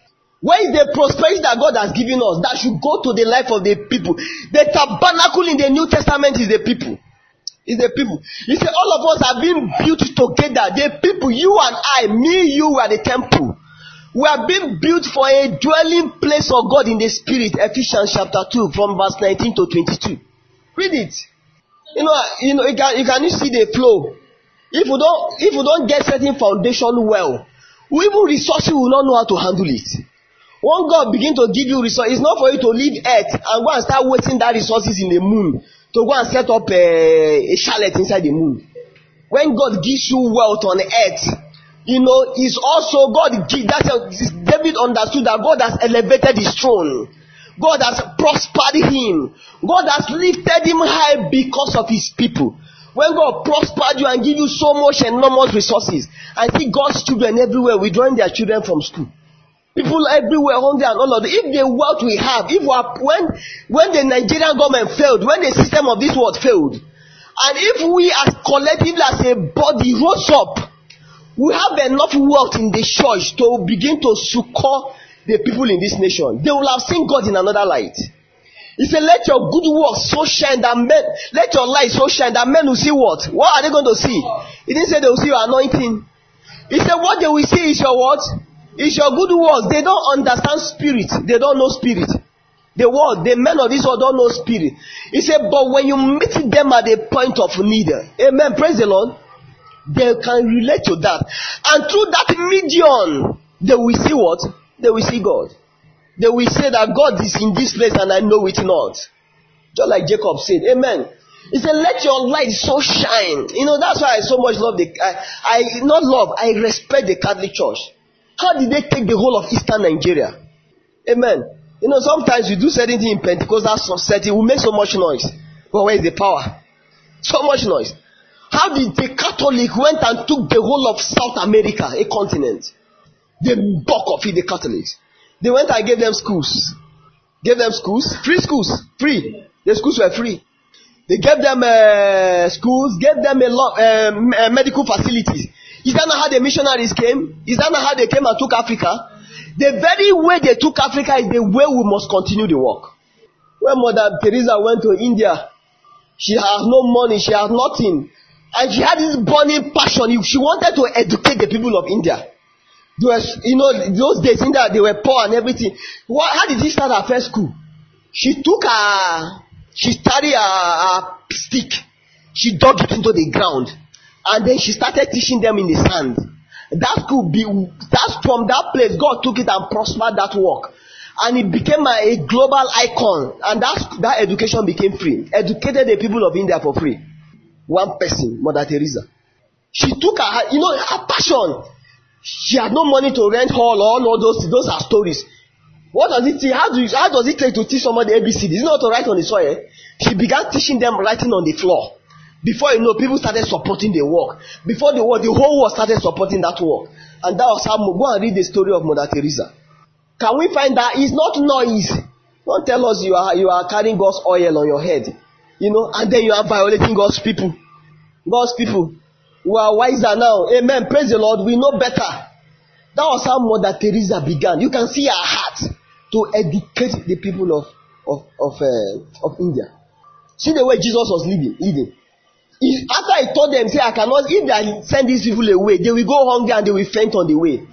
Where is the prosperity that God has given us that should go to the life of the people? The tabernacle in the New Testament is the people. Is the people. He said all of us are being built together. The people, you and I, me, you are the temple. We are being built for a dwelling place of God in the spirit. Ephesians chapter two from verse nineteen to twenty-two. Read it. You know, you know, you can you can see the flow. If we don't if we don't get certain foundation well, we even resources will not know how to handle it. When God begin to give you resources, it's not for you to leave earth and go and start wasting that resources in the moon to go and set up a, a chalet inside the moon. When God gives you wealth on earth, you know, is also God give that. David understood that God has elevated his throne. God has prospered him. God has lifted him high because of his people. When God prospered you and give you so much enormous resources, I see God's children everywhere withdrawing their children from school. People everywhere hungry and all of that. If the wealth we have, if we are, when when the Nigerian government failed, when the system of this world failed, and if we as collectively as a body rose up, we have enough wealth in the church to begin to succor the people in this nation. They will have seen God in another light. He said, let your good works so shine that men, let your light so shine that men will see what? What are they going to see? He didn't say they will see your anointing. He said what they will see is your what? Is your good works. They don't understand spirit. They don't know spirit. The world, the men of this world don't know spirit. He said, but when you meet them at the point of need, amen, praise the Lord, they can relate to that. And through that medium, they will see what? They will see God. They will say that God is in this place and I know it not. Just like Jacob said, amen. He said, let your light so shine. You know, that's why I so much love the, I, I not love, I respect the Catholic Church. How did they take the whole of Eastern Nigeria? Amen. You know, sometimes we do certain things in Pentecostal society, we make so much noise. But where is the power? So much noise. How did the Catholic went and took the whole of South America, a continent? The bulk of it, the Catholics. They went and gave them schools. Gave them schools, free schools, free. The schools were free. They gave them uh, schools, gave them a lot uh, medical facilities. Is that not how the missionaries came? Is that not how they came and took Africa? The very way they took Africa is the way we must continue the work. When Mother Teresa went to India, she has no money, she has nothing. And she had this burning passion. She wanted to educate the people of India. There was, you know, those days in India, they were poor and everything. What, how did she start her first school? She took a, she carried a, a stick. She dug it into the ground. And then she started teaching them in the sand. That could be, that's from that place, God took it and prospered that work. And it became a, a global icon. And that's, that education became free. Educated the people of India for free. One person, Mother Teresa. She took her, you know, her passion. She had no money to rent hall or all those, those are stories. What does it take? How, do you, how does it take to teach somebody A B C? It's not to write on the soil. She began teaching them writing on the floor. Before you know, people started supporting the work. Before the work, the whole world started supporting that work. And that was how, go and read the story of Mother Teresa. Can we find that it's not noise? Don't tell us you are, you are carrying God's oil on your head. You know, and then you are violating God's people. God's people. We are wiser now. Amen. Praise the Lord. We know better. That was how Mother Teresa began. You can see her heart to educate the people of, of, of, uh, of India. See the way Jesus was living, living. If, after I told them, say, I cannot, if I send these people away, they will go hungry and they will faint on the way.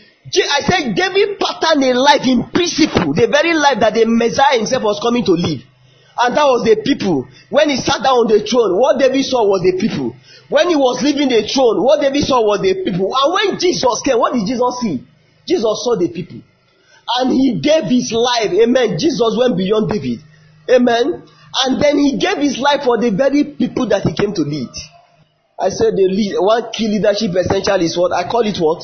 I said, David patterned a life in principle, the very life that the Messiah himself was coming to live. And that was the people. When he sat down on the throne, what David saw was the people. When he was leaving the throne, what David saw was the people. And when Jesus came, what did Jesus see? Jesus saw the people. And he gave his life. Amen. Jesus went beyond David. Amen. And then he gave his life for the very people that he came to lead. I said the lead, one key leadership essential is what? I call it what?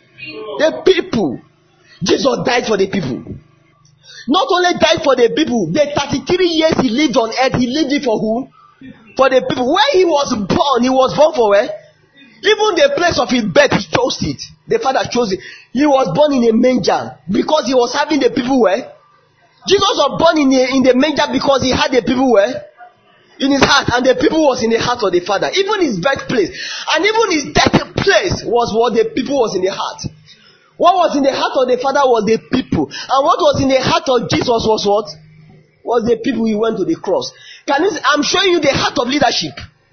The people. Jesus died for the people. Not only died for the people, the thirty-three years he lived on earth, he lived it for who? For the people. Where he was born, he was born for where? Even the place of his birth, he chose it. The father chose it. He was born in a manger because he was having the people where? Jesus was born in, a, in the manger because he had the people where? In his heart, and the people was in the heart of the father. Even his birthplace and even his death place was what the people was in the heart. What was in the heart of the father was the people. people. And what was in the heart of Jesus was what? Was the people he went to the cross. Can you, I'm showing you the heart of leadership.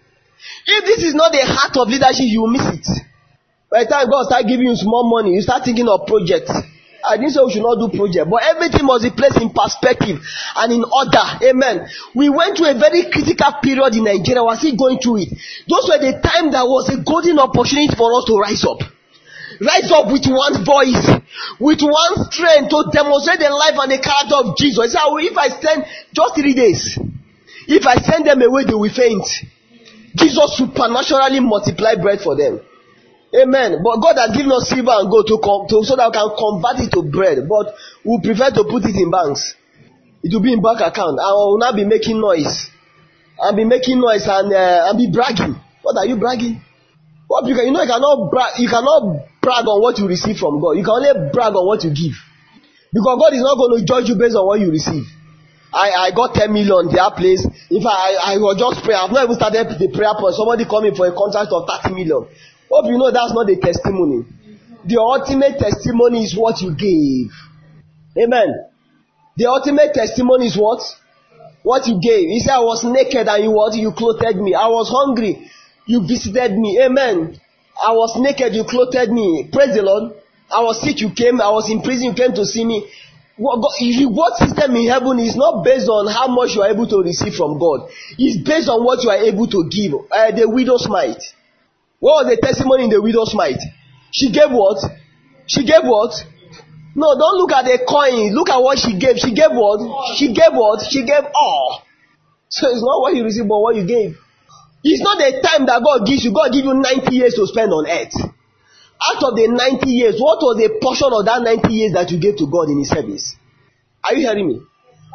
If this is not the heart of leadership, you will miss it. By the time God start giving you small money, you start thinking of projects. I didn't say we should not do project, but everything must be placed in perspective and in order. Amen. We went through a very critical period in Nigeria. We're still going through it. Those were the time that was a golden opportunity for us to rise up. Rise up with one voice, with one strength to demonstrate the life and the character of Jesus. So if I send just three days, if I send them away, they will faint. Jesus supernaturally multiplied bread for them. Amen. But God has given us silver and gold to come to so that we can convert it to bread. But we prefer to put it in banks. It will be in bank account. I will not be making noise. I'll be making noise and uh, I'll be bragging. What are you bragging? What you can, you know you cannot brag. You cannot brag on what you receive from God. You can only brag on what you give, because God is not going to judge you based on what you receive. I, I got ten million their place. If I, I was just pray, I've not even started the prayer point. Somebody coming for a contract of thirty million. Hope you know that's not the testimony. The ultimate testimony is what you gave. Amen. The ultimate testimony is what? What you gave. He said, I was naked and you what? You clothed me. I was hungry. You visited me. Amen. I was naked. You clothed me. Praise the Lord. I was sick. You came. I was in prison. You came to see me. What, God, reward system in heaven is not based on how much you are able to receive from God. It's based on what you are able to give. Uh, the widow's mite. What was the testimony in the widow's mite? She gave what? She gave what? No, don't look at the coin. Look at what she gave. She gave what? She gave what? She gave all. So it's not what you received, but what you gave. It's not the time that God gives you. God gives you ninety years to spend on earth. Out of the ninety years, what was the portion of that ninety years that you gave to God in His service? Are you hearing me?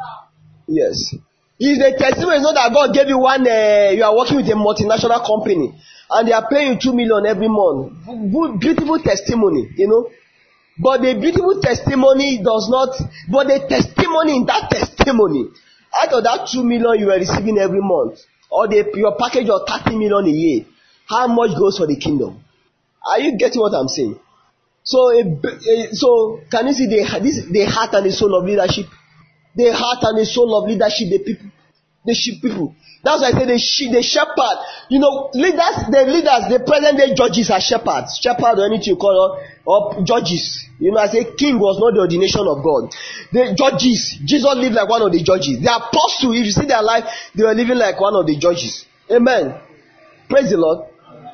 Yes. Is the testimony not that God gave you one, uh, you are working with a multinational company and they are paying you two million every month. Beautiful testimony, you know. But the beautiful testimony does not, but the testimony in that testimony, out of that two million you are receiving every month, or the, your package of thirty million a year, how much goes for the kingdom? Are you getting what I'm saying? So, a, a, so can you see the, this, the heart and the soul of leadership? The heart and the soul of leadership, the people, the sheep people. That's why I say the sheep, the shepherd. You know, leaders, the leaders, the present day judges are shepherds. Shepherd or anything you call it, or judges. You know, I say king was not the ordination of God. The judges, Jesus lived like one of the judges. The apostles, if you see their life, they were living like one of the judges. Amen. Praise the Lord.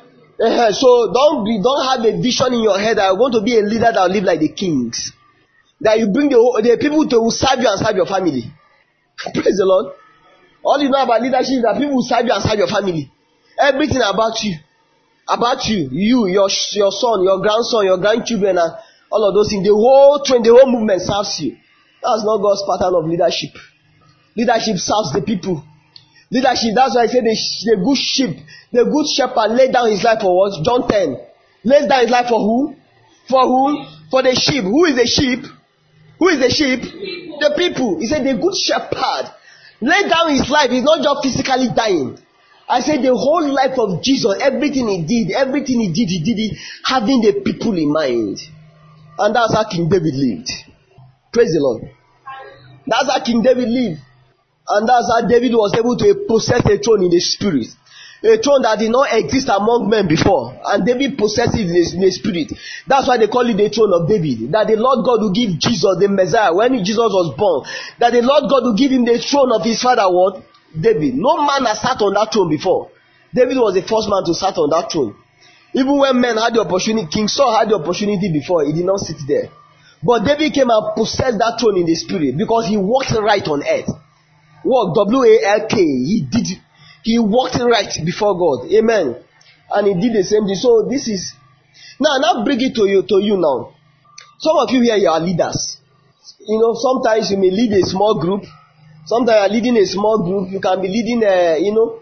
Uh, so don't be, don't have a vision in your head that you're going to be a leader that will live like the kings. That you bring the, the people to serve you and serve your family. Praise the Lord. All you know about leadership is that people will serve you and serve your family. Everything about you, about you, you, your your son, your grandson, your grandchildren, and all of those things. The whole train, the whole movement serves you. That's not God's pattern of leadership. Leadership serves the people. Leadership, that's why I say the, the good sheep, the good shepherd laid down his life for what? John ten. Laid down his life for who? For who? For the sheep. Who is the sheep? Who is the sheep? People. The people. He said the good shepherd laid down his life. He's not just physically dying. I said the whole life of Jesus, everything he did, everything he did, he did it having the people in mind. And that's how King David lived. Praise the Lord. That's how King David lived. And that's how David was able to possess a throne in the spirit. A throne that did not exist among men before. And David possessed it in the spirit. That's why they call it the throne of David. That the Lord God will give Jesus the Messiah when Jesus was born. That the Lord God will give him the throne of his father, what? David. No man has sat on that throne before. David was the first man to sit on that throne. Even when men had the opportunity, King Saul had the opportunity before, he did not sit there. But David came and possessed that throne in the spirit because he walked right on earth. Walk, W A L K. He did, he walked right before God. Amen. And he did the same thing. So this is, now, now bring it to you, to you now. Some of you here, you are leaders. You know, sometimes you may lead a small group. Sometimes you are leading a small group. You can be leading a, you know.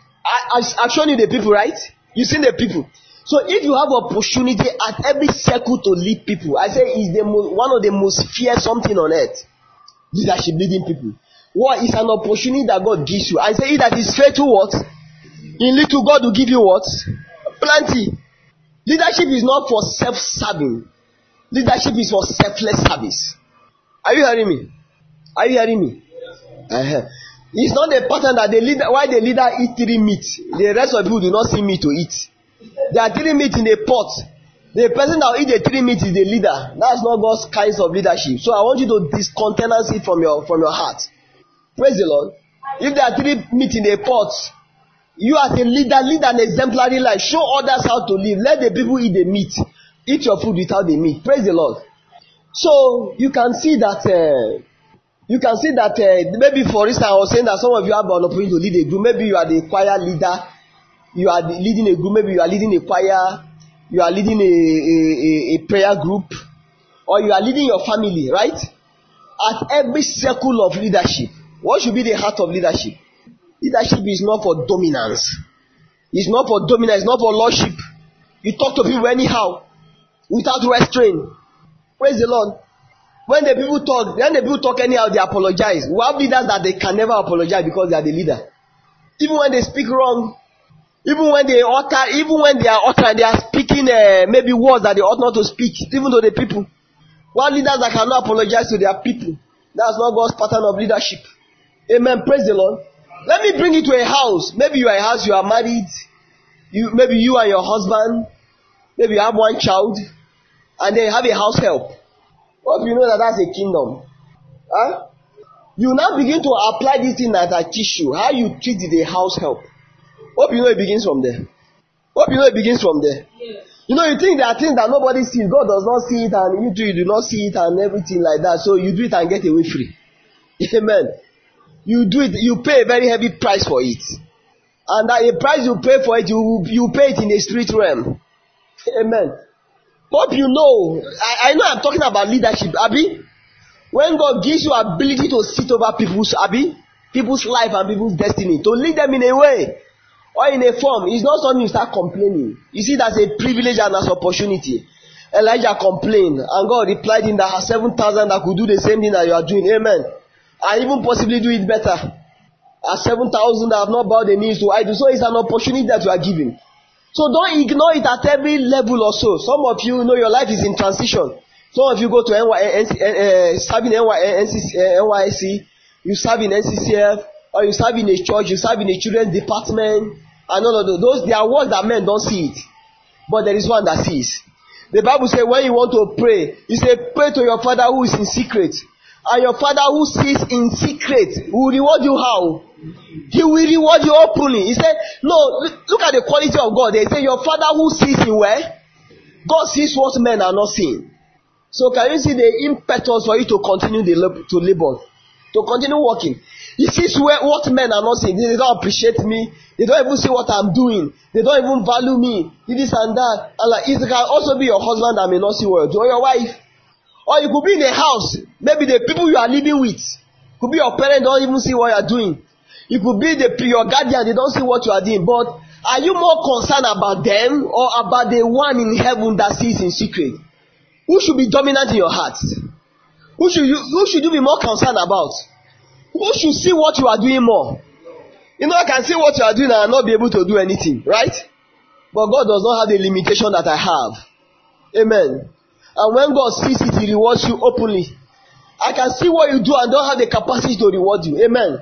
I, I, I've shown you the people, right? You've seen the people. So if you have opportunity at every circle to lead people, I say it's the most, one of the most fearsome thing on earth. Leadership, leading people. What is an opportunity that God gives you? I say he that is faithful what? In little, God will give you what? Plenty. Leadership is not for self-serving. Leadership is for selfless service. Are you hearing me? Are you hearing me? Uh-huh. It's not the pattern that the leader, why the leader eat three meat, the rest of you do not see meat to eat. There are three meat in a pot. The person that will eat the three meat is the leader. That's not God's kinds of leadership. So I want you to discountenance it from your from your heart. Praise the Lord. If there are three meat in a pot, you as a leader, lead an exemplary life. Show others how to live. Let the people eat the meat. Eat your food without the meat. Praise the Lord. So you can see that uh, you can see that uh, maybe for instance I was saying that some of you have an opportunity to lead a group. Maybe you are the choir leader. You are the, leading a group. Maybe you are leading a choir. You are leading a, a, a prayer group, or you are leading your family, right? At every circle of leadership, what should be the heart of leadership? Leadership is not for dominance. It's not for dominance. It's not for lordship. You talk to people anyhow, without restraint. Praise the Lord. When the people talk, when the people talk anyhow, they apologize. We have leaders that they can never apologize because they are the leader. Even when they speak wrong, even when they utter, even when they are uttering, they are speaking uh, maybe words that they ought not to speak, even to the people. One leaders that cannot apologize to their people. That's not God's pattern of leadership. Amen. Praise the Lord. Let me bring you to a house. Maybe you are a house, you are married. You maybe you and your husband. Maybe you have one child, and they have a house help. Hope you know that that's a kingdom. Huh? You now begin to apply this thing that I teach you. How you treat the house help. Hope you know it begins from there. Hope you know it begins from there. Yeah. You know, you think there are things that nobody sees. God does not see it, and you do, you do not see it, and everything like that. So you do it and get away free. Amen. You do it, you pay a very heavy price for it. And that a price you pay for it, you, you pay it in the street realm. Amen. Hope you know. I, I know I'm talking about leadership, Abi. When God gives you ability to sit over people's, Abi, people's life and people's destiny, to lead them in a way, or in a form, it's not something you start complaining. You see, that's a privilege and as opportunity. Elijah complained, and God replied in that seven thousand that could do the same thing that you are doing. Amen. And even possibly do it better. As seven thousand that have not bowed the knees to idol. So it's an opportunity that you are given. So don't ignore it at every level or so. Some of you, you know your life is in transition. Some of you go to N Y, uh, serve in N Y S C, you serve in N C C F, or you serve in a church, you serve in a children's department, and all of those. Those they are words that men don't see it. But there is one that sees. The Bible says when you want to pray, you say pray to your Father who is in secret. And your Father who sees in secret will reward you how? He will reward you openly. He said, no, look at the quality of God. They say your Father who sees in where? God sees what men are not seeing. So can you see the impetus for you to continue the, to labor? To continue working. He sees where, what men are not seeing. They don't appreciate me. They don't even see what I'm doing. They don't even value me. This and that. And like, it can also be your husband that may not see what you're doing, or your wife. Or you could be in a house. Maybe the people you are living with. Could be your parents don't even see what you are doing. It could be the your guardian, they don't see what you are doing. But are you more concerned about them or about the one in heaven that sees in secret? Who should be dominant in your heart? Who should you who should you be more concerned about? Who should see what you are doing more? You know, I can see what you are doing and not be able to do anything, right? But God does not have the limitation that I have. Amen. And when God sees it, He rewards you openly. I can see what you do and don't have the capacity to reward you. Amen.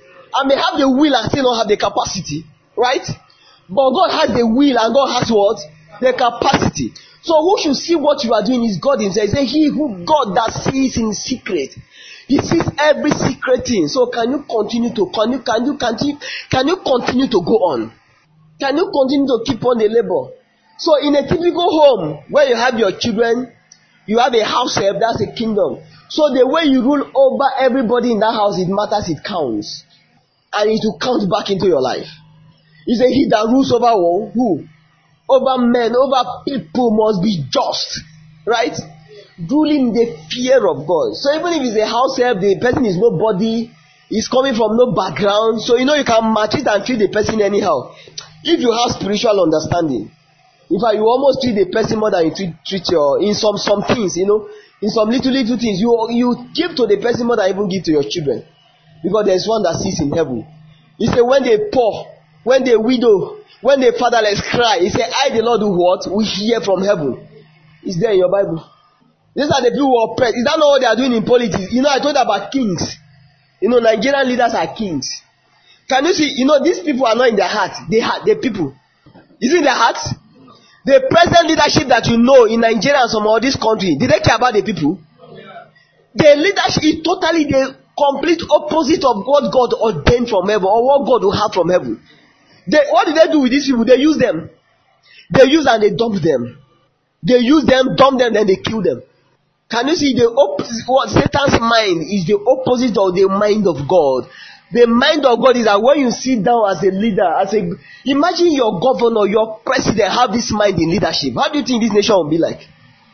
I may have the will and still not have the capacity, right? But God has the will and God has what? The capacity. So who should see what you are doing is God Himself. He said, He who God that sees in secret. He sees every secret thing. So can you continue to can you can you continue can you continue to go on? Can you continue to keep on the labor? So in a typical home where you have your children, you have a house help, that's a kingdom. So the way you rule over everybody in that house, it matters, it counts. And it will count back into your life. He said, he that rules over who? Over men, over people must be just. Right? Ruling the fear of God. So even if it's a house help, the person is nobody, is coming from no background. So you know you can match it and treat the person anyhow. If you have spiritual understanding. In fact, you almost treat the person more than you treat, treat your, in some, some things, you know. In some little, little things, you, you give to the person more than you even give to your children. Because there is one that sits in heaven. He said, when they poor, when the widow, when the fatherless cry, he said, I, the Lord, do what? We hear from heaven. It's there in your Bible. These are the people who oppress. Is that not what they are doing in politics? You know, I told you about kings. You know, Nigerian leaders are kings. Can you see? You know, these people are not in their heart. They have the people. Is it in their hearts? The present leadership that you know in Nigeria and some of this country, did they care about the people? The leadership is totally the complete opposite of what God ordained from heaven or what God will have from heaven. They, what did they do with these people? They use them. They use and they dump them. They use them, dump them, then they kill them. Can you see the opposite? What Satan's mind is the opposite of the mind of God. The mind of God is that when you sit down as a leader, as a imagine your governor, your president have this mind in leadership. How do you think this nation will be like?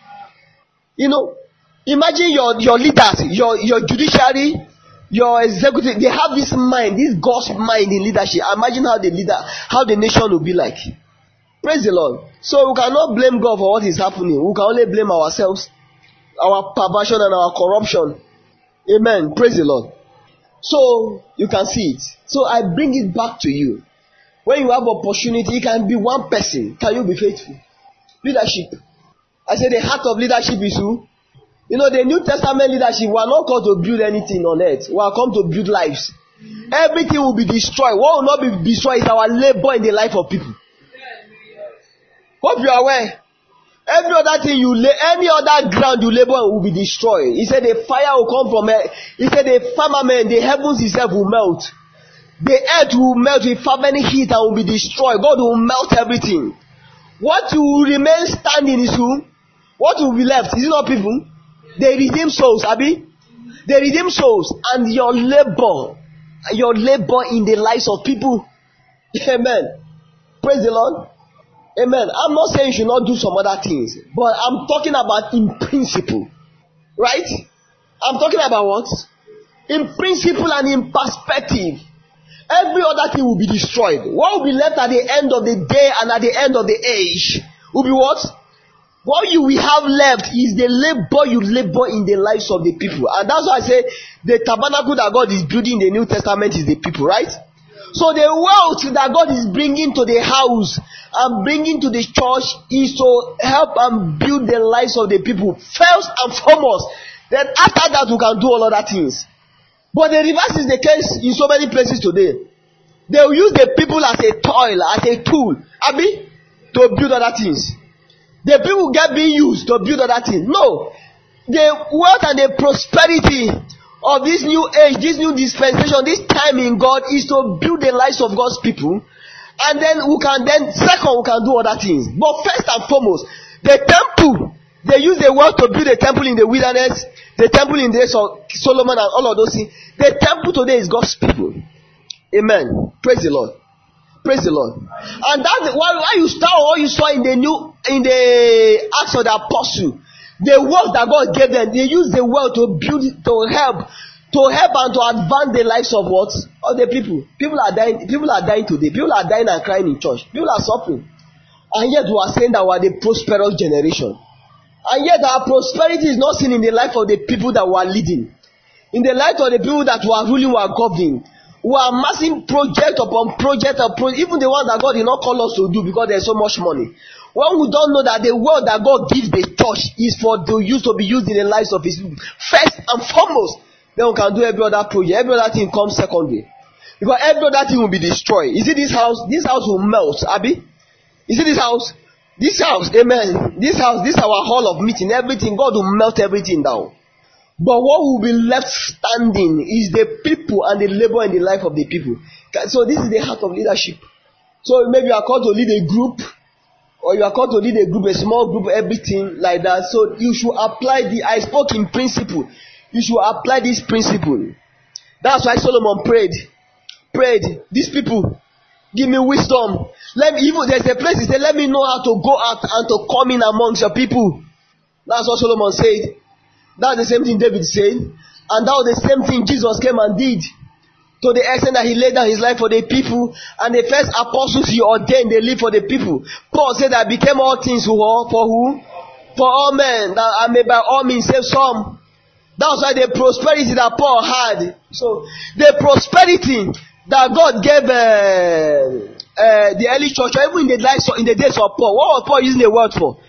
You know, imagine your your leaders, your your judiciary, your executive. They have this mind, this God's mind in leadership. Imagine how the leader, how the nation will be like. Praise the Lord. So we cannot blame God for what is happening. We can only blame ourselves, our perversion and our corruption. Amen. Praise the Lord. So you can see it. So I bring it back to you. When you have opportunity, it can be one person. Can you be faithful? Leadership. I say the heart of leadership is who? You know, the New Testament leadership, we are not called to build anything on earth. We are come to build lives. Everything will be destroyed. What will not be destroyed is our labor in the life of people. Hope you are aware. Every other thing you lay, any other ground you labor will be destroyed. He said the fire will come from it. He said the firmament, the heavens itself will melt. The earth will melt with fervent heat and will be destroyed. God will melt everything. What will remain standing is who? What will be left? Is it not people? They redeem souls, Abi. They redeem souls, and your labor, your labor in the lives of people. Amen. Praise the Lord. Amen. I'm not saying you should not do some other things, but I'm talking about in principle. Right? I'm talking about what? In principle and in perspective. Every other thing will be destroyed. What will be left at the end of the day and at the end of the age will be what? What you will have left is the labor you labor in the lives of the people. And that's why I say the tabernacle that God is building in the New Testament is the people, right? So the wealth that God is bringing to the house and bringing to the church is to help and build the lives of the people first and foremost. Then after that we can do all other things. But the reverse is the case in so many places today. They will use the people as a tool, as a tool, Abi, to build other things. The people get being used to build other things. No, the wealth and the prosperity of this new age, this new dispensation, this time in God is to build the lives of God's people, and then we can then second we can do other things. But first and foremost, the temple, they use the word to build a temple in the wilderness, the temple in the days of Solomon and all of those things. The temple today is God's people. Amen. Praise the Lord. Praise the Lord. And that's why, why you start what you saw in the new in the Acts of the Apostle. The word that God gave them, they use the word to build, to help, to help and to advance the lives of what? Of the people. People are dying. People are dying today. People are dying and crying in church. People are suffering, and yet we are saying that we are the prosperous generation. And yet our prosperity is not seen in the life of the people that we are leading, in the life of the people that we are ruling, we are governing. We are amassing project upon project upon project, even the ones that God did not call us to do because there is so much money. When we don't know that the word that God gives the church is for the use to be used in the lives of his people first and foremost, then we can do every other project. Every other thing comes secondary, because every other thing will be destroyed. You see this house? This house will melt, Abi. You see this house? This house, amen. This house, this is our hall of meeting. Everything, God will melt everything down. But what will be left standing is the people and the labor in the life of the people. So this is the heart of leadership. So maybe you are called to lead a group, or you are called to lead a group, a small group, everything like that. So you should apply the, I spoke in principle. You should apply this principle. That's why Solomon prayed. Prayed. These people, give me wisdom. Let me, even there's a place he said, let me know how to go out and to come in amongst your people. That's what Solomon said. That's the same thing David said. And that was the same thing Jesus came and did. To the extent that he laid down his life for the people. And the first apostles he ordained, they live for the people. Paul said that became all things for who? For all men. That I may by all means save some. That's why the prosperity that Paul had. So the prosperity that God gave uh, uh, the early church, even in the lives, in the days of Paul, what was Paul using the word for?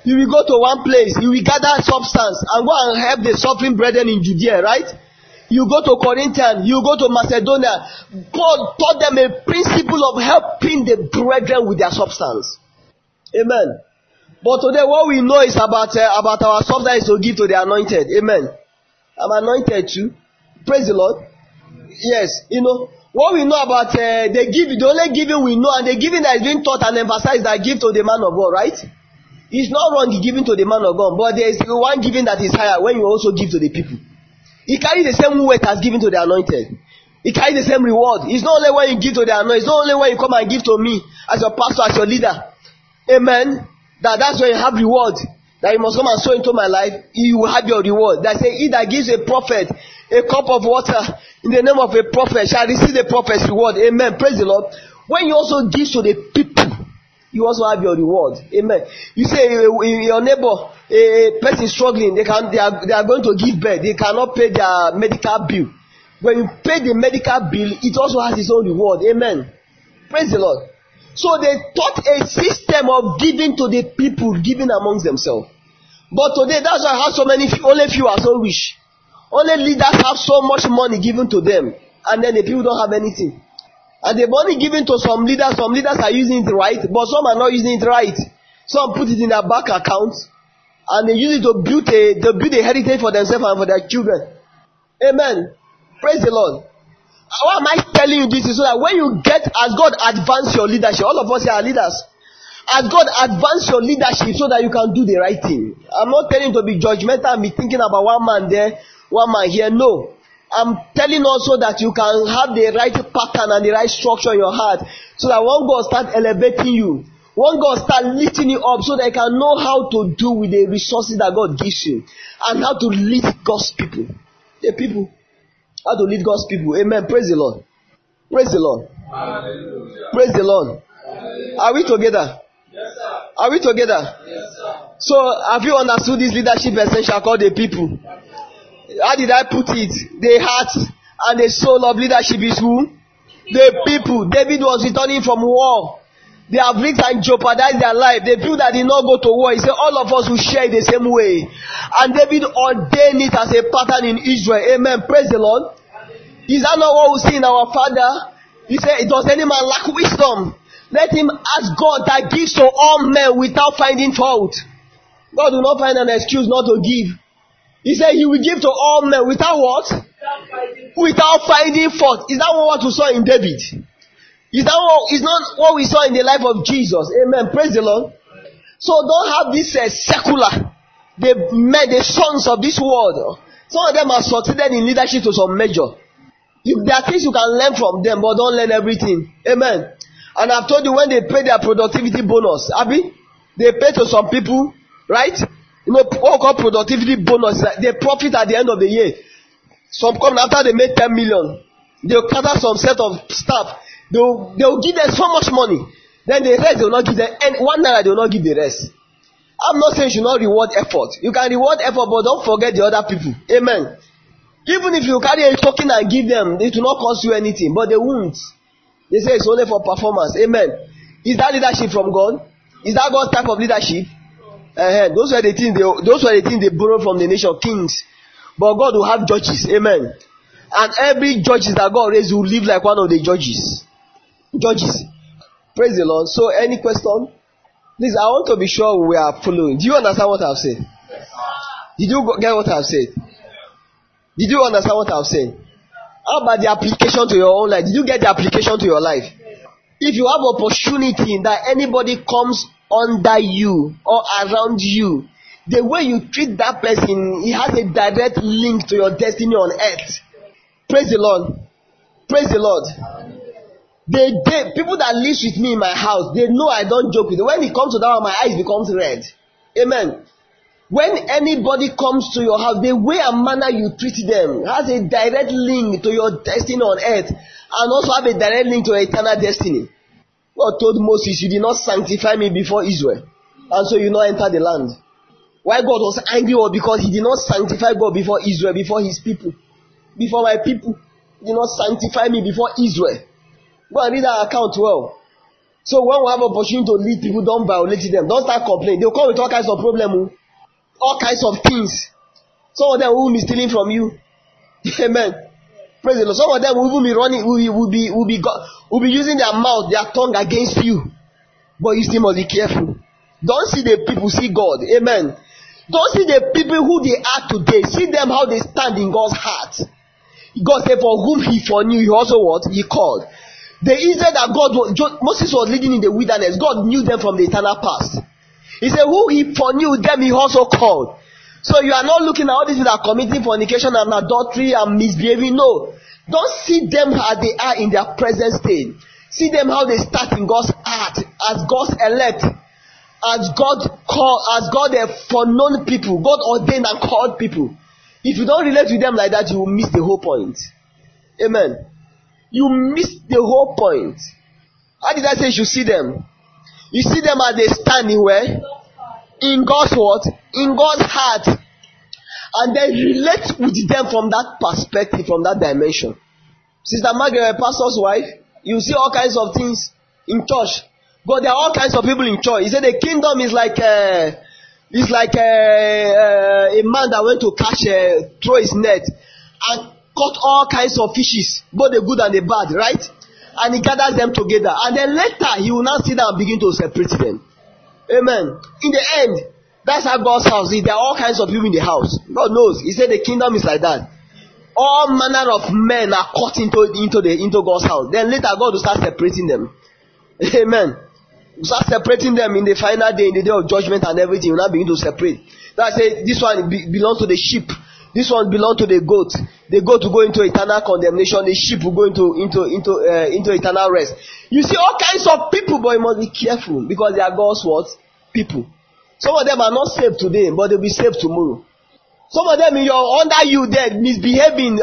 You will go to one place, you will gather substance and go and help the suffering brethren in Judea, right? You go to Corinthians, you go to Macedonia. Paul taught them a principle of helping the brethren with their substance. Amen. But today what we know is about uh, about our substance to give to the anointed. Amen. I'm anointed too. Praise the Lord. Yes, you know what we know about uh, the giving, the only giving we know, and the giving that is being taught and emphasized, that give to the man of God, right? It's not wrong giving to the man of God, but there is one giving that is higher when you also give to the people. It carries the same weight as giving to the anointed. It carries the same reward. It's not only when you give to the anointed, it's not only when you come and give to me as your pastor, as your leader. Amen. That that's when you have reward. That you must come and sow into my life, you will have your reward. That say, he that gives a prophet a cup of water in the name of a prophet shall receive the prophet's reward. Amen. Praise the Lord. When you also give to the people, you also have your reward. Amen. You say your neighbor, a person struggling, they can they are they are going to give birth, they cannot pay their medical bill. When you pay the medical bill, it also has its own reward. Amen. Praise the Lord. So they taught a system of giving to the people, giving amongst themselves. But today, that's why I have so many, only few are so rich. Only leaders have so much money given to them, and then the people don't have anything. And the money given to some leaders, some leaders are using it right, but some are not using it right. Some put it in their bank account, and they use it to build a, to build a heritage for themselves and for their children. Amen. Praise the Lord. Why am I telling you this? Is so that when you get, as God advance your leadership, all of us here are leaders. As God advance your leadership so that you can do the right thing. I'm not telling you to be judgmental and be thinking about one man there, one man here. No. I'm telling also that you can have the right pattern and the right structure in your heart, so that when God start elevating you, when God start lifting you up, so that you can know how to do with the resources that God gives you, and how to lead God's people. The people. How to lead God's people. Amen. Praise the Lord. Praise the Lord. Hallelujah. Praise the Lord. Hallelujah. Are we together? Yes, sir. Are we together? Yes, sir. So have you understood this leadership essential called the people? How did I put it? The heart and the soul of leadership is who? The people. David was returning from war. They have risked and jeopardized their life. The people that did not go to war, he said all of us will share the same way. And David ordained it as a pattern in Israel. Amen. Praise the Lord. Is that not what we see in our Father? He said, does any man lack wisdom? Let him ask God that gives to all men without finding fault. God will not find an excuse not to give. He said he will give to all men without what? Without finding, without finding fault. Is that what we saw in David? Is that what, is not what we saw in the life of Jesus? Amen. Praise the Lord. So don't have this uh, secular, the men, the sons of this world. Some of them are succeeded in leadership to some measure. You, there are things you can learn from them, but don't learn everything. Amen. And I've told you when they pay their productivity bonus, Abi, they pay to some people, right? You know, what called productivity bonus, they profit at the end of the year. Some come after they made ten million. They'll gather some set of staff. They'll, they'll give them so much money. Then the rest, they'll not give them. And one naira, they'll not give the rest. I'm not saying you should not reward effort. You can reward effort, but don't forget the other people. Amen. Even if you carry a token and give them, it will not cost you anything, but they won't. They say it's only for performance. Amen. Is that leadership from God? Is that God's type of leadership? Uh-huh. Those were the things they, those were the things they borrowed from the nation, kings. But God will have judges. Amen. And every judges that God raised will live like one of the judges. Judges. Praise the Lord. So, any question? Please, I want to be sure we are following. Do you understand what I've said? Did you get what I've said? Did you understand what I've said? How about the application to your own life? Did you get the application to your life? If you have opportunity that anybody comes under you or around you, the way you treat that person, it has a direct link to your destiny on earth. Praise the Lord. Praise the Lord. They, they, people that live with me in my house, they know I don't joke with them. When it comes to that one, my eyes becomes red. Amen. When anybody comes to your house, the way and manner you treat them has a direct link to your destiny on earth, and also have a direct link to your eternal destiny. God told Moses, you did not sanctify me before Israel, and so you not enter the land. Why God was angry was because he did not sanctify God before Israel, before his people, before my people. He did not sanctify me before Israel. Go and read that account well. So when we have opportunity to lead people, don't violate them. Don't start complaining. They'll come with all kinds of problems, all kinds of things. Some of them will be stealing from you. Amen. Praise the Lord. Some of them will even be running, will be, will be, will be, will be using their mouth, their tongue against you. But you still must be careful. Don't see the people, see God. Amen. Don't see the people who they are today. See them how they stand in God's heart. God said, for whom he foreknew, he also what? He called. The Israel that God was, Moses was leading in the wilderness, God knew them from the eternal past. He said, who he foreknew them, he also called. So you are not looking at all these that are committing fornication and adultery and misbehaving. No. Don't see them as they are in their present state. See them how they start in God's heart, as God's elect, as God called, as God a foreknown people, God ordained and called people. If you don't relate with them like that, you will miss the whole point. Amen. You miss the whole point. How did I say you should see them? You see them as they stand in where? In God's what? In God's heart. And then relate with them from that perspective, from that dimension. Sister Margaret, pastor's wife, you see all kinds of things in church. But there are all kinds of people in church. He said the kingdom is like a, is like a, a, a man that went to catch, a, throw his net and caught all kinds of fishes, both the good and the bad, right? And he gathers them together. And then later, he will now sit down and begin to separate them. Amen. In the end, that's how God's house is. There are all kinds of people in the house. God knows. He said the kingdom is like that. All manner of men are caught into, into, the, into God's house. Then later, God will start separating them. Amen. He will start separating them in the final day, in the day of judgment and everything. He will now begin to separate. That's it. This one be, belongs to the sheep. This one belongs to the goat. The goat will go into eternal condemnation. The sheep will go into into into uh, into eternal rest. You see all kinds of people, but you must be careful because they are God's what? People. Some of them are not saved today, but they'll be saved tomorrow. Some of them in your under you there misbehaving.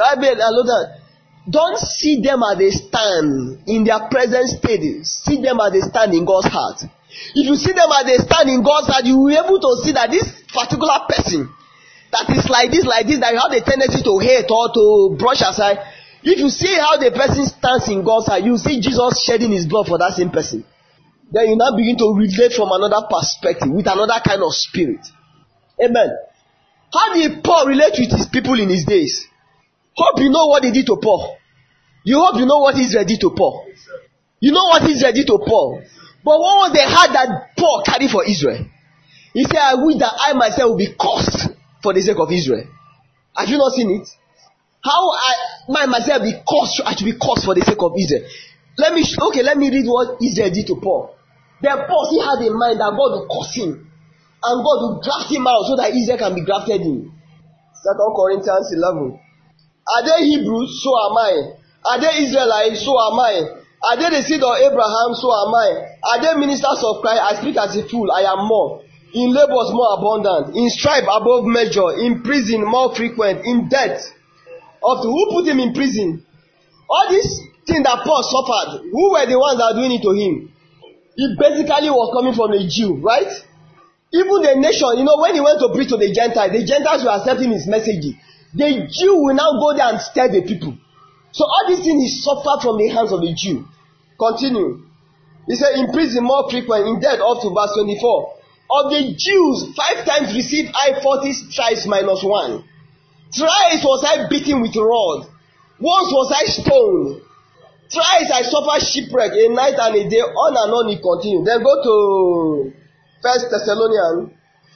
Don't see them as they stand in their present state. See them as they stand in God's heart. If you see them as they stand in God's heart, you will be able to see that this particular person that is like this, like this, that you have the tendency to hate or to brush aside. If you see how the person stands in God's heart, you see Jesus shedding his blood for that same person. Then you now begin to relate from another perspective, with another kind of spirit. Amen. How did Paul relate with his people in his days? Hope you know what they did to Paul. You hope you know what Israel did to Paul. You know what Israel did to Paul. But what was the heart that Paul carried for Israel? He said, I wish that I myself would be cursed for the sake of Israel. Have you not seen it? How I my myself be cursed, I should be cursed for the sake of Israel. Let me okay, let me read what Israel did to Paul. Then Paul he had in mind that God will curse him, and God will graft him out so that Israel can be grafted in. Second Corinthians eleven. Are they Hebrews? So am I. Are they Israelites? So am I. Are they the seed of Abraham? So am I. Are they ministers of Christ? I speak as a fool. I am more. In labors more abundant, in strife above measure, in prison more frequent, in debt. Of the, who put him in prison? All these things that Paul suffered, who were the ones that were doing it to him? He basically was coming from a Jew, right? Even the nation, you know, when he went to preach to the Gentiles, the Gentiles were accepting his message. The Jew will now go there and stir the people. So all these things he suffered from the hands of the Jew. Continue. He said, in prison more frequent, in debt up to verse twenty-four. Of the Jews, five times received I forty stripes minus one. Thrice was I beaten with a rod. Once was I stoned. Thrice I suffered shipwreck, a night and a day, on and on he continued. Then go to First Thessalonians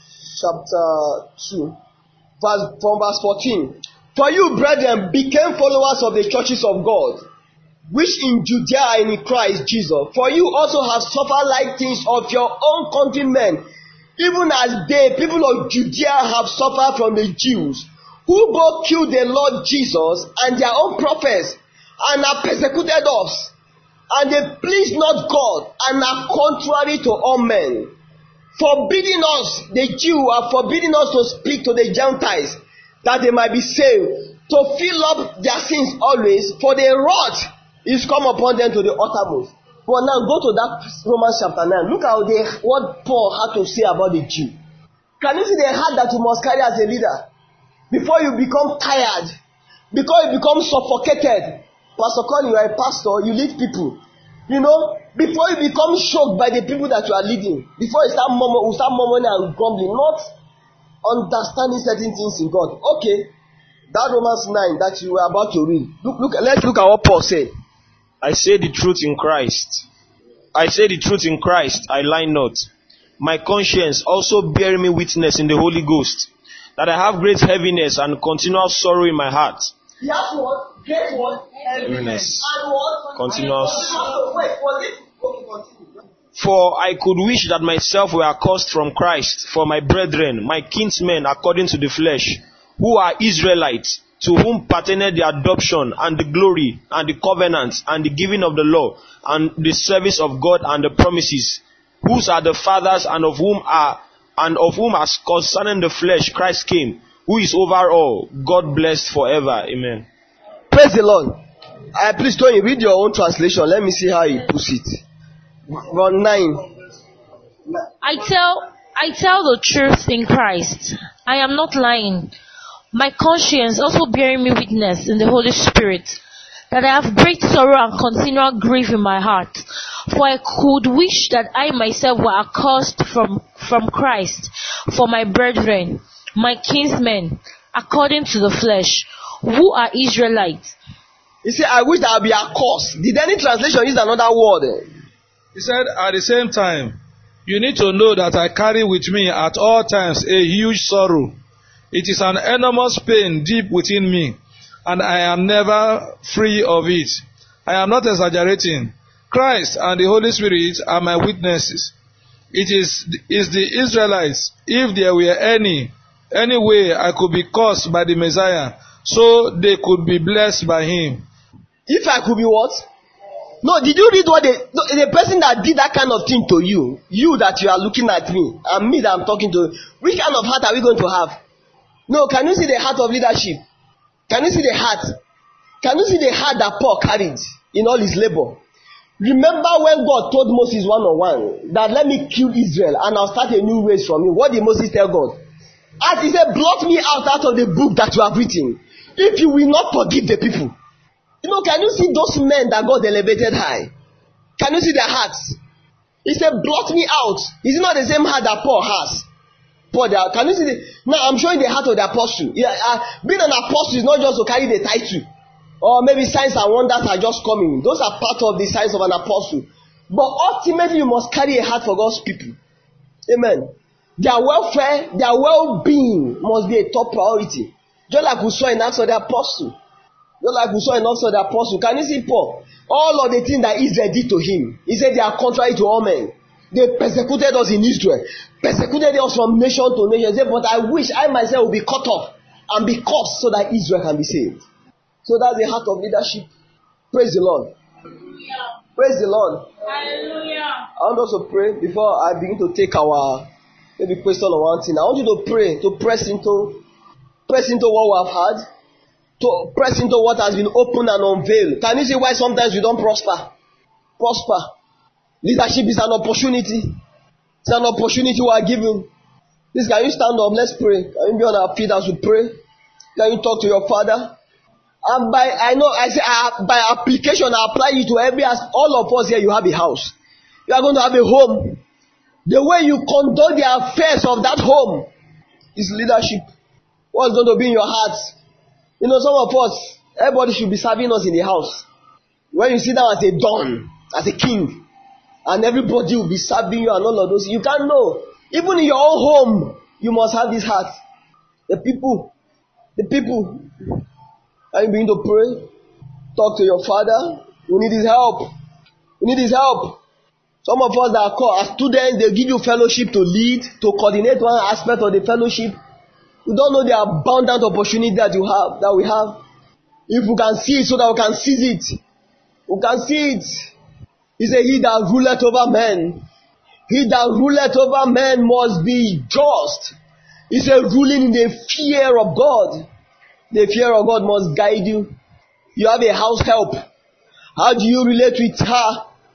chapter two, verse, from verse fourteen. For you, brethren, became followers of the churches of God, which in Judea and in Christ Jesus. For you also have suffered like things of your own countrymen, even as they, people of Judea, have suffered from the Jews, who both killed the Lord Jesus and their own prophets, and have persecuted us. And they please not God, and are contrary to all men. Forbidding us, the Jew are forbidding us to speak to the Gentiles, that they might be saved, to fill up their sins always, for the wrath is come upon them to the uttermost. But now go to that Romans chapter nine. Look at they, what Paul had to say about the Jew. Can you see the heart that you must carry as a leader? Before you become tired, before you become suffocated. Pastor Colin, you are a pastor, you lead people. You know, before you become shocked by the people that you are leading, before you start murmuring, you start murmuring and grumbling, not understanding certain things in God. Okay, that Romans nine that you were about to read. Look, look, let's look at what Paul said. I say the truth in Christ. I say the truth in Christ, I lie not. My conscience also bearing me witness in the Holy Ghost, that I have great heaviness and continual sorrow in my heart. He has what? Great what? Heaviness. And what? Continuous. Wait, was it? Okay, continue. For I could wish that myself were accursed from Christ for my brethren, my kinsmen according to the flesh, who are Israelites, to whom pertained the adoption and the glory and the covenant and the giving of the law and the service of God and the promises, whose are the fathers and of whom are and of whom as concerning the flesh Christ came, who is over all, God blessed forever. Amen. Praise the Lord. Uh, please, Tony, read your own translation. Let me see how he puts it. Verse nine. I tell I tell the truth in Christ. I am not lying. My conscience also bearing me witness in the Holy Spirit, that I have great sorrow and continual grief in my heart. For I could wish that I myself were accursed from, from Christ for my brethren, my kinsmen, according to the flesh, who are Israelites. He said, I wish that I be accursed. Did any translation use another word? He said, at the same time, you need to know that I carry with me at all times a huge sorrow. It is an enormous pain deep within me, and I am never free of it. I am not exaggerating. Christ and the Holy Spirit are my witnesses. It is, is the Israelites, if there were any, any way I could be cursed by the Messiah, so they could be blessed by him. If I could be what? No, did you read what the, the person that did that kind of thing to you, you that you are looking at me, and me that I'm talking to, which kind of heart are we going to have? No, can you see the heart of leadership? Can you see the heart? Can you see the heart that Paul carried in all his labor? Remember when God told Moses one on one that let me kill Israel and I'll start a new race from you. What did Moses tell God? As he said, blot me out out of the book that you have written, if you will not forgive the people. You know, can you see those men that God elevated high? Can you see their hearts? He said, blot me out. Is it not the same heart that Paul has? Paul, can you see the, now I'm showing the heart of the apostle. Yeah, uh, being an apostle is not just to carry the title, or maybe signs and wonders are just coming. Those are part of the signs of an apostle. But ultimately, you must carry a heart for God's people. Amen. Their welfare, their well-being must be a top priority. Just like we saw in Acts of the Apostle. Just like we saw in Acts of the Apostle. Can you see Paul? All of the things that Israel did to him, he said they are contrary to all men. They persecuted us in Israel, persecuted us from nation to nation. He said, but I wish I myself will be cut off and be cursed so that Israel can be saved. So that's the heart of leadership. Praise the Lord. Hallelujah. Praise the Lord. Hallelujah. I want us to pray before I begin to take our maybe question on one thing. I want you to pray, to press into, press into what we have had, to press into what has been opened and unveiled. Can you see why sometimes we don't prosper? Prosper. Leadership is an opportunity. It's an opportunity we are given. Please, can you stand up? Let's pray. Can you be on our feet as we pray? Can you talk to your Father? And by I know I say uh, by application, I apply it to every all of us here. You have a house. You are going to have a home. The way you conduct the affairs of that home is leadership. What's going to be in your heart? You know, some of us, everybody should be serving us in the house. When you sit down as a don, as a king, and everybody will be serving you and all of those. You can't know. Even in your own home, you must have this heart. The people, the people. Are you beginning to pray? Talk to your Father. We need His help. We need His help. Some of us that are called as students, they give you fellowship to lead, to coordinate one aspect of the fellowship. You don't know the abundant opportunity that you have, that we have. If we can see it so that we can seize it. We can see it. He said, he that ruleth over men, he that ruleth over men must be just. He said, ruling in the fear of God. The fear of God must guide you. You have a house help. How do you relate with her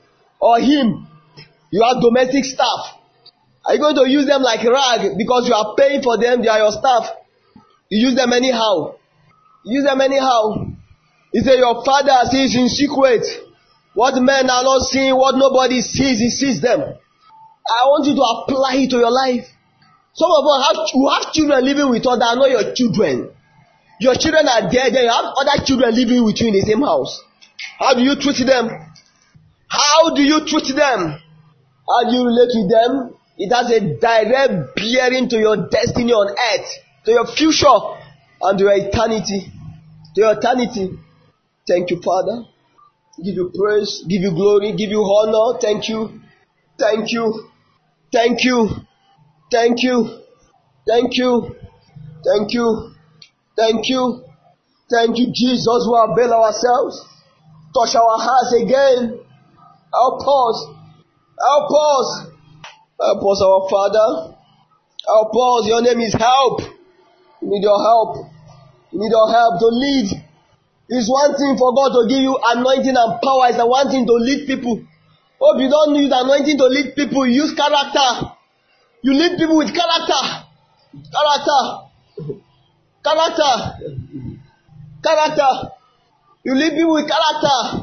or him? You have domestic staff. Are you going to use them like rag because you are paying for them? They are your staff. You use them anyhow. You use them anyhow. He said, your Father sees in secret. What men are not seeing, what nobody sees, he sees them. I want you to apply it to your life. Some of us have, you have children living with us that are not your children. Your children are there, then you have other children living with you in the same house. How do you treat them? How do you treat them? How do you relate with them? It has a direct bearing to your destiny on earth, to your future, and to your eternity. To your eternity. Thank you, Father. Give you praise, give you glory, give you honor. Thank you. Thank you. Thank you. Thank you. Thank you. Thank you. Thank you. Thank you, Jesus, who avail ourselves. Touch our hearts again. Help us. Help us. Help us, our Father. Help us. Your name is help. We need your help. We need your help to lead. It's one thing for God to give you anointing and power. It's the one thing to lead people. Oh, if you don't use anointing to lead people, you use character. You lead people with character. Character. Character. Character. You lead people with character.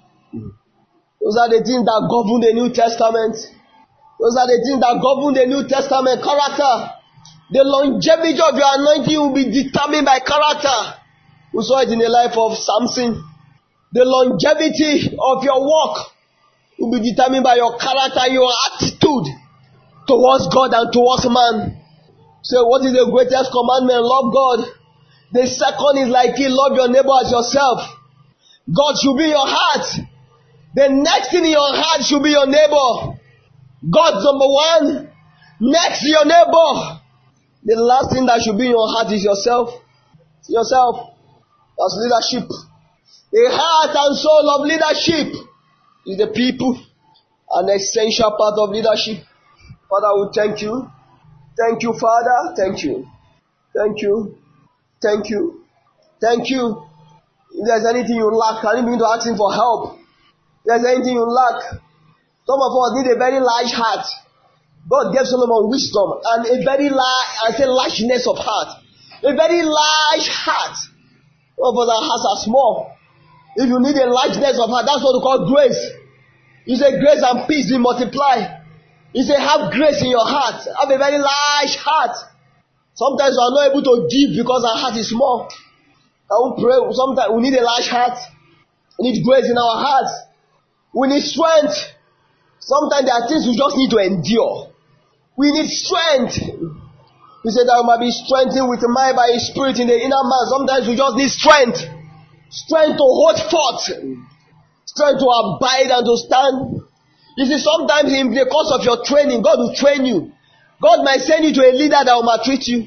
Those are the things that govern the New Testament. Those are the things that govern the New Testament. Character. The longevity of your anointing will be determined by character. We saw it in the life of Samson. The longevity of your walk will be determined by your character, your attitude towards God and towards man. So what is the greatest commandment? Love God. The second is like it, love your neighbor as yourself. God should be your heart. The next thing in your heart should be your neighbor. God's number one. Next, your neighbor. The last thing that should be in your heart is yourself. Yourself. That's leadership. The heart and soul of leadership is the people. An essential part of leadership. Father, we thank you. Thank you, Father. Thank you. Thank you. Thank you. Thank you. If there's anything you lack, can you begin to ask him for help? If there's anything you lack, some of us need a very large heart. God gave Solomon wisdom and a very large, I say largeness of heart. A very large heart. Some of us, our hearts are small. If you need a largeness of heart, that's what we call grace. You say grace and peace will multiply. You say have grace in your heart. Have a very large heart. Sometimes we are not able to give because our heart is small. Can we pray? Sometimes we need a large heart. We need grace in our hearts. We need strength. Sometimes there are things we just need to endure. We need strength. He said that we might be strengthened with the mind by his spirit in the inner man. Sometimes we just need strength. Strength to hold forth. Strength to abide and to stand. You see, sometimes in the course of your training, God will train you. God might send you to a leader that will maltreat you.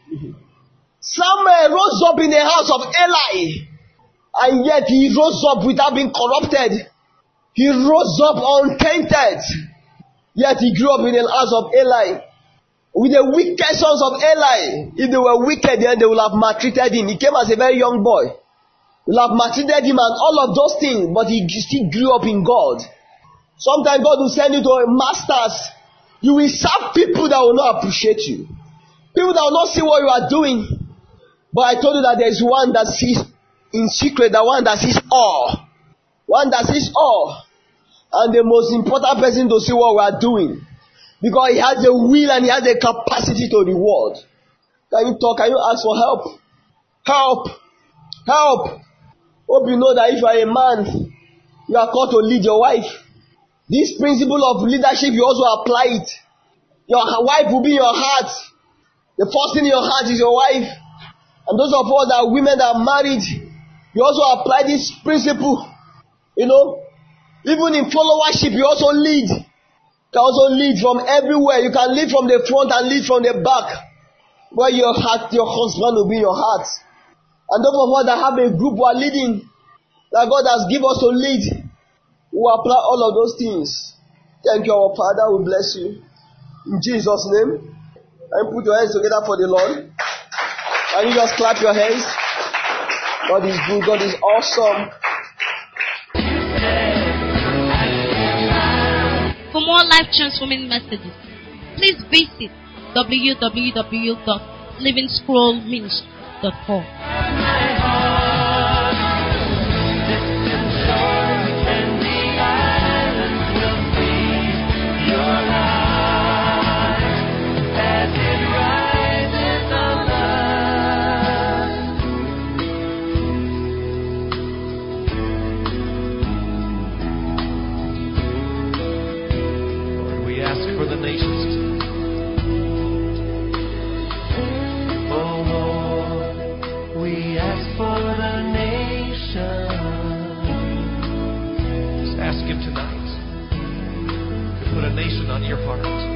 Samuel rose up in the house of Eli, and yet he rose up without being corrupted. He rose up untainted, yet he grew up in the house of Eli. With the wicked sons of Eli, if they were wicked, then they would have maltreated him. He came as a very young boy. They would have maltreated him and all of those things, but he still grew up in God. Sometimes God will send you to masters. You will serve people that will not appreciate you. People that will not see what you are doing. But I told you that there is one that sees in secret, the one that sees all. One that sees all. And the most important person to see what we are doing. Because he has the will and he has the capacity to reward. Can you talk? Can you ask for help? Help. Help. Hope you know that if you are a man, you are called to lead your wife. This principle of leadership, you also apply it. Your wife will be in your heart. The first thing in your heart is your wife. And those of us that are women that are married, you also apply this principle. You know, even in followership, you also lead. You can also lead from everywhere. You can lead from the front and lead from the back. Where your heart, your husband will be in your heart. And those of us that have a group who are leading, that God has given us to lead, we apply all of those things. Thank you, our Father. We bless you. In Jesus' name. And put your hands together for the Lord. And you just clap your hands. God is good. God is awesome. For more life-transforming messages, please visit w w w dot living scroll ministry dot com. ask for the nations tonight. Oh Lord, we ask for the nations. Just ask Him tonight to put a nation on your heart.